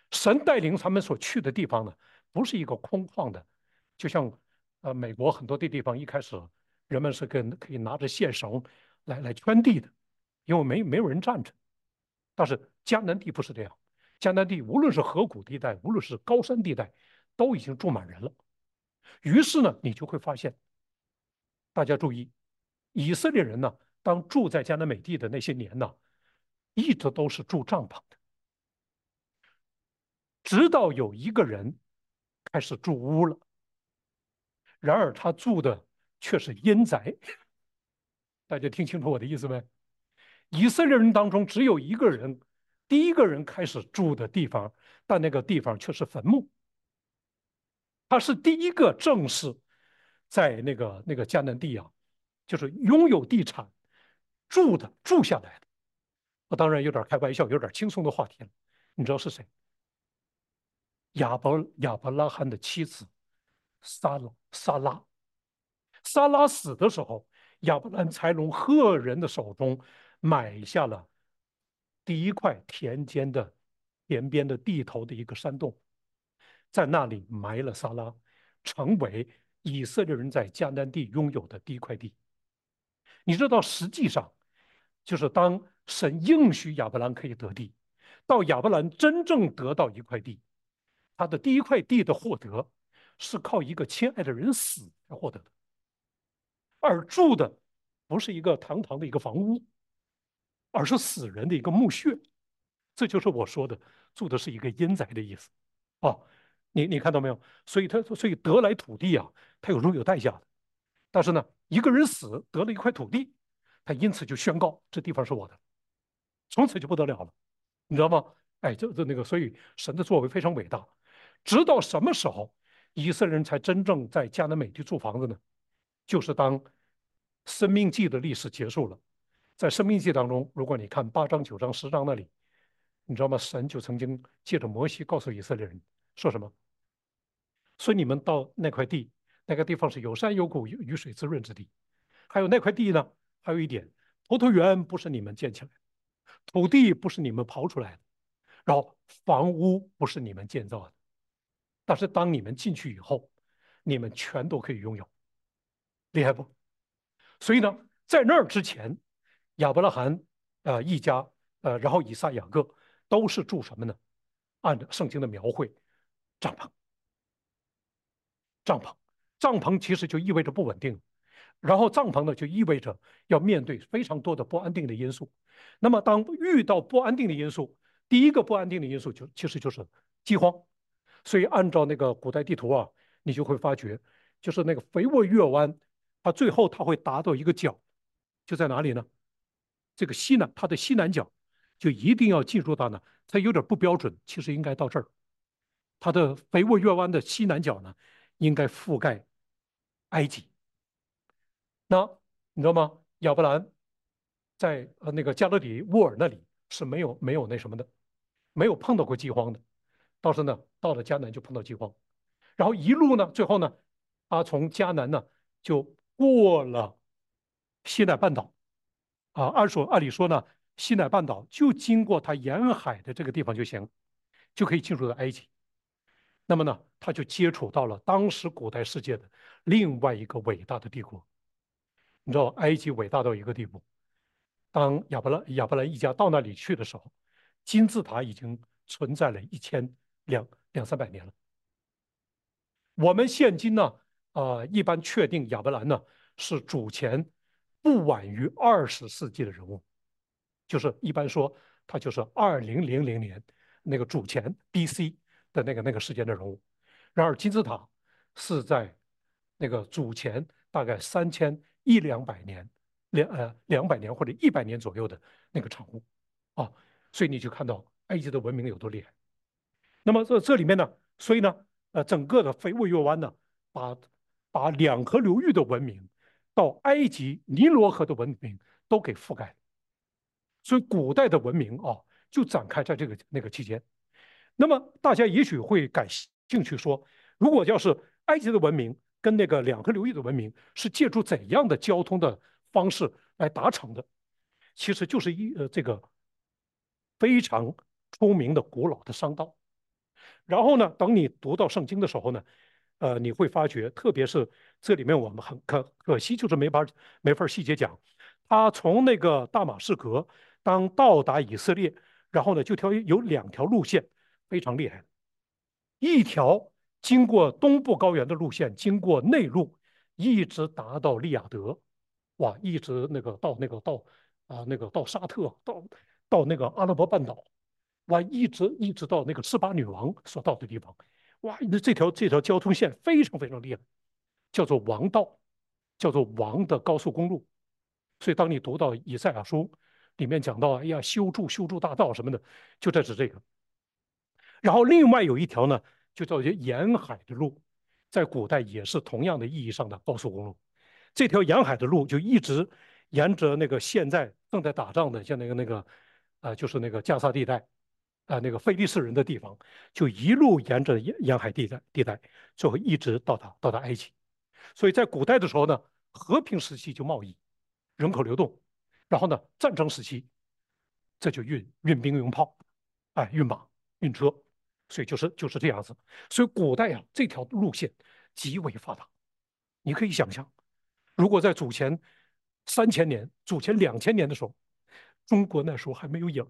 神带领他们所去的地方呢，不是一个空旷的，就像美国很多的地方一开始人们是可以拿着线绳来圈地的，因为没有人站着。但是迦南地不是这样，迦南地无论是河谷地带，无论是高山地带，都已经住满人了。于是呢，你就会发现，大家注意，以色列人呢，当住在迦南美地的那些年呢，一直都是住帐篷的，直到有一个人开始住屋了。然而他住的却是阴宅。大家听清楚我的意思没？以色列人当中只有一个人，第一个人开始住的地方，但那个地方却是坟墓。他是第一个正式在那个迦南地啊，就是拥有地产住下来的。我当然有点开玩笑，有点轻松的话题了。你知道是谁？亚伯拉罕的妻子撒拉。撒拉死的时候，亚伯兰才从赫人的手中买下了第一块田边的地头的一个山洞，在那里埋了撒拉，成为以色列人在迦南地拥有的第一块地。你知道，实际上就是当神应许亚伯兰可以得地，到亚伯兰真正得到一块地，他的第一块地的获得是靠一个亲爱的人死才获得的。而住的不是一个堂堂的一个房屋，而是死人的一个墓穴。这就是我说的，住的是一个阴宅的意思。哦，你看到没有？所以得来土地啊，它有代价的。但是呢，一个人死得了一块土地，他因此就宣告这地方是我的，从此就不得了了，你知道吗？哎，那个，所以神的作为非常伟大。直到什么时候，以色列人才真正在迦南美地住房子呢？就是当生命记的历史结束了，在生命记当中，如果你看8章、9章、10章那里，你知道吗？神就曾经借着摩西告诉以色列人说什么？说你们到那块地，那个地方是有山有谷、有雨水滋润之地。还有那块地呢，还有一点，葡萄园不是你们建起来的，土地不是你们刨出来的，然后房屋不是你们建造的。但是当你们进去以后，你们全都可以拥有，厉害不？所以呢，在那儿之前，亚伯拉罕一家然后以撒、雅各都是住什么呢？按照圣经的描绘，帐篷。帐篷，帐篷其实就意味着不稳定，然后帐篷呢就意味着要面对非常多的不安定的因素。那么当遇到不安定的因素，第一个不安定的因素其实就是饥荒。所以按照那个古代地图啊，你就会发觉，就是那个肥沃月湾，最后它会达到一个角，就在哪里呢？这个它的西南角就一定要进入到呢，它有点不标准，其实应该到这儿。它的肥沃月湾的西南角呢，应该覆盖埃及。那你知道吗？亚伯兰在那个加勒底沃尔那里是没有那什么的，没有碰到过饥荒的。倒是呢，到了迦南就碰到饥荒，然后一路呢，最后呢，他从迦南呢就过了西奈半岛按理说呢，西奈半岛就经过他沿海的这个地方就行，就可以进入到埃及。那么呢，他就接触到了当时古代世界的另外一个伟大的帝国。你知道，埃及伟大到一个地步，当亚伯兰一家到那里去的时候，金字塔已经存在了两三百年了。我们现今呢，一般确定亚伯兰呢是主前不晚于20世纪的人物，就是一般说他就是2000年那个主前 BC 的那个时间的人物。然而金字塔是在那个主前大概3200年，200年或者100年左右的那个产物啊，所以你就看到埃及的文明有多厉害。那么这里面呢，所以呢，整个的非沃约湾呢，把两河流域的文明到埃及尼罗河的文明都给覆盖了。所以古代的文明啊，就展开在那个期间。那么大家也许会感兴趣说，如果要是埃及的文明跟那个两河流域的文明是借助怎样的交通的方式来达成的？其实就是这个非常出名的古老的商道。 然后呢，等你读到圣经的时候呢，你会发觉，特别是这里面我们很可惜，就是没法细节讲。他从那个大马士革，当到达以色列，然后呢，有2条路线，非常厉害。一条经过东部高原的路线，经过内陆，一直达到利雅得，哇，一直到沙特，到那个阿拉伯半岛，哇，一直到那个示巴女王所到的地方，哇，那这条交通线非常非常厉害，叫做王道，叫做王的高速公路。所以当你读到以赛亚书里面讲到，哎呀，修筑大道什么的，就在指这个。然后另外有一条呢，就叫做沿海的路，在古代也是同样的意义上的高速公路。这条沿海的路就一直沿着那个现在正在打仗的，像就是那个加沙地带，那个非利士人的地方，就一路沿着沿海地带，最后一直到达埃及。所以在古代的时候呢，和平时期就贸易、人口流动，然后呢，战争时期这就运兵、运炮，运马、运车，所以就是这样子。所以古代啊，这条路线极为发达。你可以想象，如果在祖前3000年、祖前2000年的时候，中国那时候还没有影，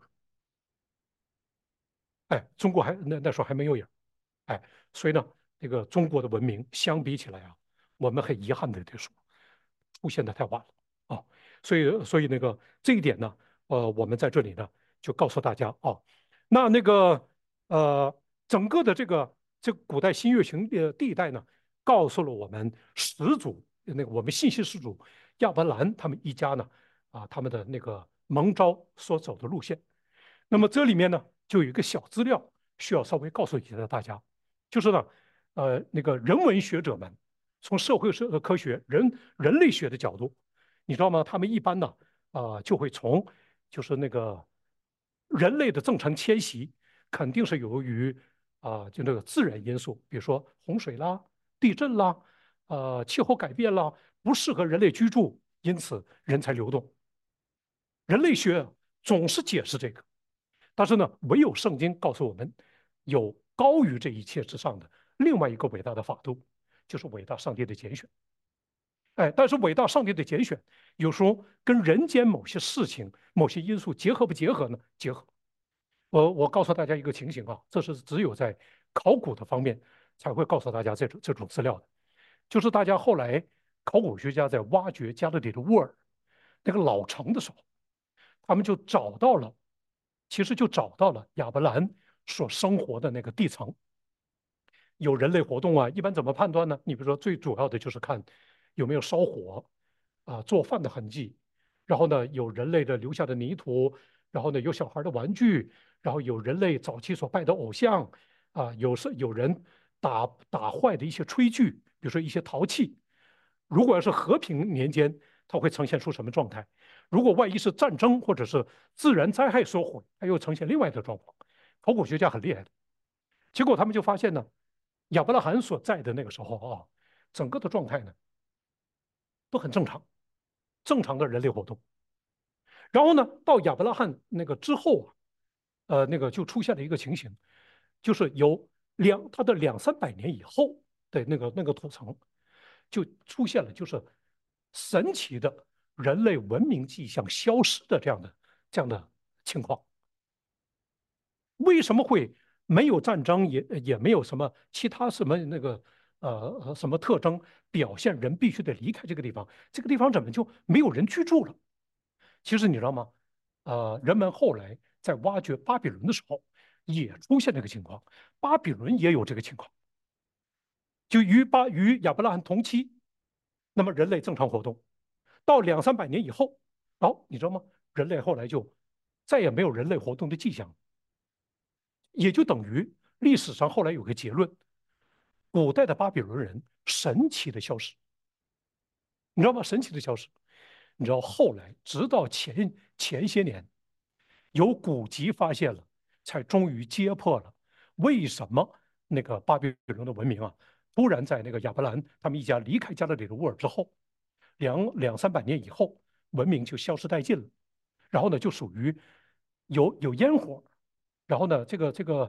中国那时候还没有影，哎，所以呢，这个中国的文明相比起来啊，我们很遗憾的就说，出现的太晚了啊，所以那个这一点呢，我们在这里呢就告诉大家啊，那个整个的这个古代新月形的地带呢，告诉了我们始祖那个我们信息始祖亚伯兰他们一家呢他们的那个蒙召所走的路线。那么这里面呢，就有一个小资料需要稍微告诉一下大家，就是呢，那个人文学者们从社会科学、人类学的角度，你知道吗？他们一般呢，就会从就是那个人类的正常迁徙，肯定是由于就那个自然因素，比如说洪水啦、地震啦、气候改变啦，不适合人类居住，因此人才流动。人类学总是解释这个。但是呢，唯有圣经告诉我们，有高于这一切之上的另外一个伟大的法度，就是伟大上帝的拣选。但是伟大上帝的拣选有时候跟人间某些事情、某些因素结合不结合呢？结合。我告诉大家一个情形啊，这是只有在考古的方面才会告诉大家这种资料的，就是大家后来考古学家在挖掘加勒底的沃尔那个老城的时候，他们其实就找到了亚伯兰所生活的那个地层，有人类活动啊。一般怎么判断呢？你比如说，最主要的就是看有没有烧火做饭的痕迹，然后呢有人类的留下的泥土，然后呢有小孩的玩具，然后有人类早期所拜的偶像有人打坏的一些炊具，比如说一些陶器。如果要是和平年间，它会呈现出什么状态？如果万一是战争或者是自然灾害所毁，它又呈现另外的状况。考古学家很厉害的，结果他们就发现呢，亚伯拉罕所在的那个时候整个的状态呢都很正常，正常的人类活动。然后呢，到亚伯拉罕那个之后那个就出现了一个情形，就是它的200-300年以后的那个土层，就出现了就是神奇的人类文明迹象消失的这样的情况。为什么会没有战争，也没有什么其他什么那个什么特征表现人必须得离开这个地方？这个地方怎么就没有人居住了？其实你知道吗？人们后来在挖掘巴比伦的时候，也出现这个情况。巴比伦也有这个情况，就与亚伯拉罕同期，那么人类正常活动，到200-300年以后，你知道吗？人类后来就再也没有人类活动的迹象，也就等于历史上后来有个结论：古代的巴比伦人神奇的消失，你知道吗？神奇的消失。你知道后来直到前些年，有古籍发现了，才终于揭破了为什么那个巴比伦的文明突然在那个亚伯兰他们一家离开加勒底的乌尔之后，200-300年以后，文明就消失殆尽了。然后呢，就属于有烟火，然后呢，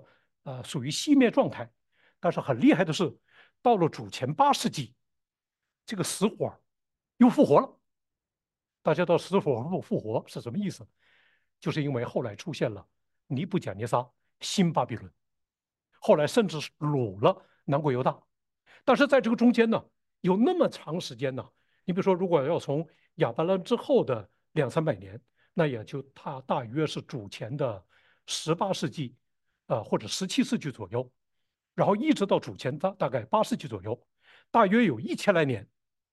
属于熄灭状态。但是很厉害的是，到了主前8世纪，这个死火又复活了。大家知道死火复活是什么意思？就是因为后来出现了尼布甲尼撒新巴比伦，后来甚至是掳了南国犹大。但是在这个中间呢，有那么长时间呢，你比如说，如果要从亚伯兰之后的200-300年，那也就它大约是主前的18世纪，或者17世纪左右，然后一直到主前大概8世纪左右，大约有1000来年，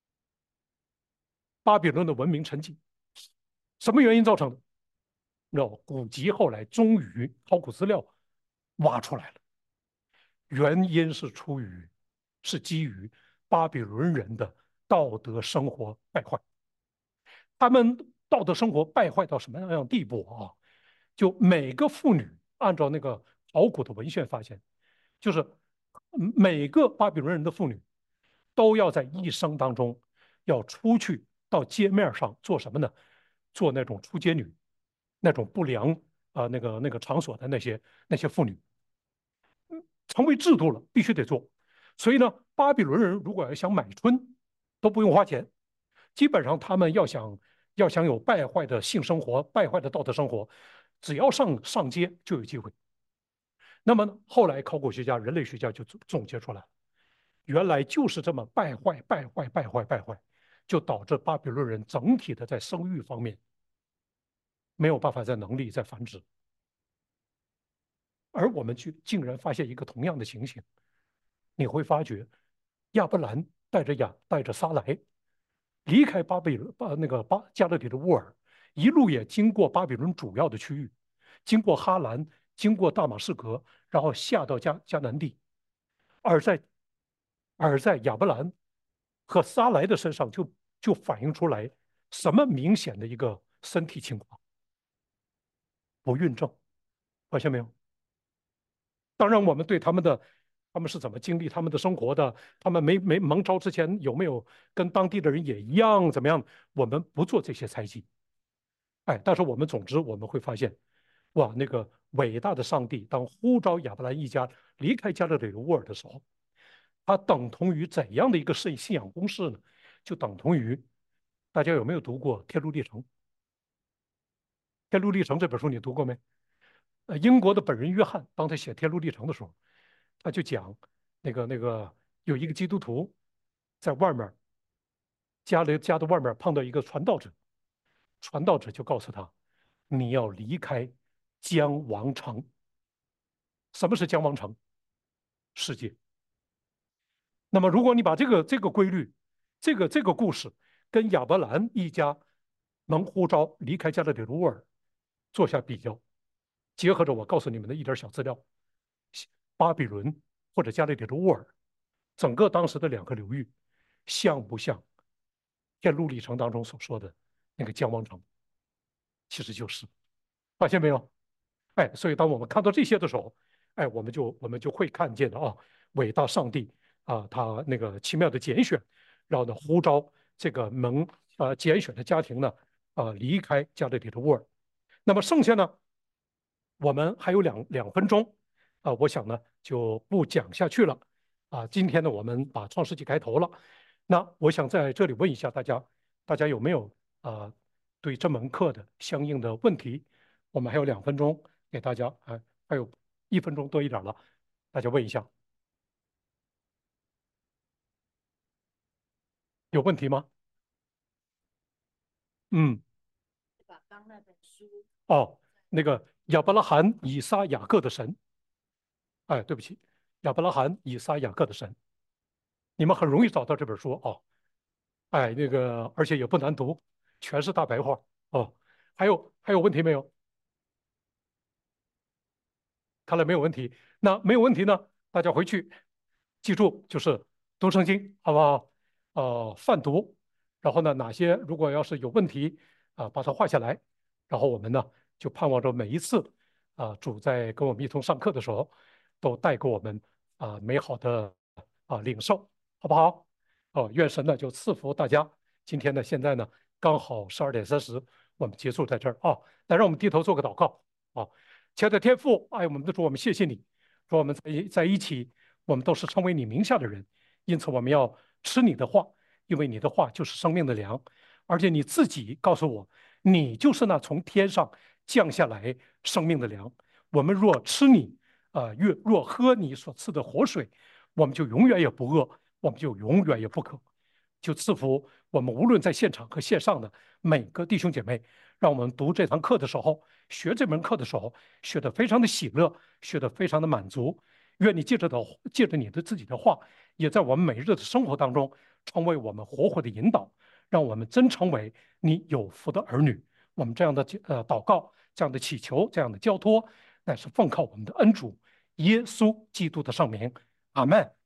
巴比伦的文明沉寂。什么原因造成的？那古籍后来终于考古资料挖出来了，原因是基于巴比伦人的道德生活败坏。他们道德生活败坏到什么样的地步啊？就每个妇女按照那个考古的文献发现，就是每个巴比伦人的妇女都要在一生当中要出去到街面上做什么呢？做那种出街女，那种不良那个场所的那些妇女，成为制度了，必须得做。所以呢，巴比伦人如果要想买春，都不用花钱，基本上他们要想有败坏的性生活、败坏的道德生活，只要上街就有机会。那么呢后来考古学家、人类学家就总结出来，原来就是这么败坏、败坏、败坏、败坏，就导致巴比伦人整体的在生育方面没有办法在能力在繁殖。而我们竟然发现一个同样的情形，你会发觉亚伯兰带着撒来离开巴比伦那个加勒底的乌尔，一路也经过巴比伦主要的区域，经过哈兰，经过大马士革，然后下到迦南地。而在亚伯兰和撒来的身上就反映出来什么明显的一个身体情况？不孕症，发现没有？当然，我们对他们是怎么经历他们的生活的，他们没蒙召之前有没有跟当地的人也一样怎么样？我们不做这些猜忌。哎，但是我们总之我们会发现，哇，那个伟大的上帝当呼召亚伯兰一家离开加勒底乌尔的时候，它等同于怎样的一个信仰公式呢？就等同于大家有没有读过《天路历程》？《天路历程》这本书你读过没？英国的本人约翰，当他写《天路历程》的时候，他就讲那个有一个基督徒在外面家的外面碰到一个传道者，传道者就告诉他，你要离开将王城。什么是将王城？世界。那么如果你把这个规律，这个故事跟亚伯兰一家能呼召离开加勒底乌尔做下比较，结合着我告诉你们的一点小资料，巴比伦或者加勒底乌尔整个当时的2个流域，像不像天路历程当中所说的那个将王城？其实就是，发现没有？哎，所以当我们看到这些的时候，哎，我们就会看见的啊，伟大上帝他那个奇妙的拣选，然后呢呼召这个拣选的家庭呢离开加勒底的乌尔。那么剩下呢，我们还有两分钟我想呢就不讲下去了今天呢我们把创世纪开头了，那我想在这里问一下大家，大家有没有对这门课的相应的问题？我们还有2分钟给大家，还有1分钟多一点了，大家问一下，有问题吗？嗯，哦，那个亚伯拉罕、以撒、雅各的神，哎，对不起，亚伯拉罕、以撒、雅各的神，你们很容易找到这本书哦，哎，那个而且也不难读，全是大白话哦。还有问题没有？看来没有问题。那没有问题呢？大家回去记住，就是读圣经，好不好？泛读，然后呢，哪些如果要是有问题把它画下来，然后我们呢就盼望着每一次主在跟我们一同上课的时候，都带给我们美好的领受，好不好？哦，愿神呢就赐福大家。今天呢，现在呢刚好12点30，我们结束在这儿啊。来，让我们低头做个祷告啊。亲爱的天父，爱我们的主，我们谢谢你， 说我们在一起，我们都是称为你名下的人，因此我们要吃你的话，因为你的话就是生命的粮，而且你自己告诉我，你就是那从天上降下来生命的粮。我们若吃你，若喝你所赐的活水，我们就永远也不饿，我们就永远也不渴。就赐福我们无论在现场和线上的每个弟兄姐妹，让我们读这堂课的时候，学这门课的时候，学得非常的喜乐，学得非常的满足。愿你借着你的自己的话，也在我们每日的生活当中，成为我们活活的引导，让我们真成为你有福的儿女。我们这样的祷告，这样的祈求，这样的交托，乃是奉靠我们的恩主耶稣基督的圣名，阿门。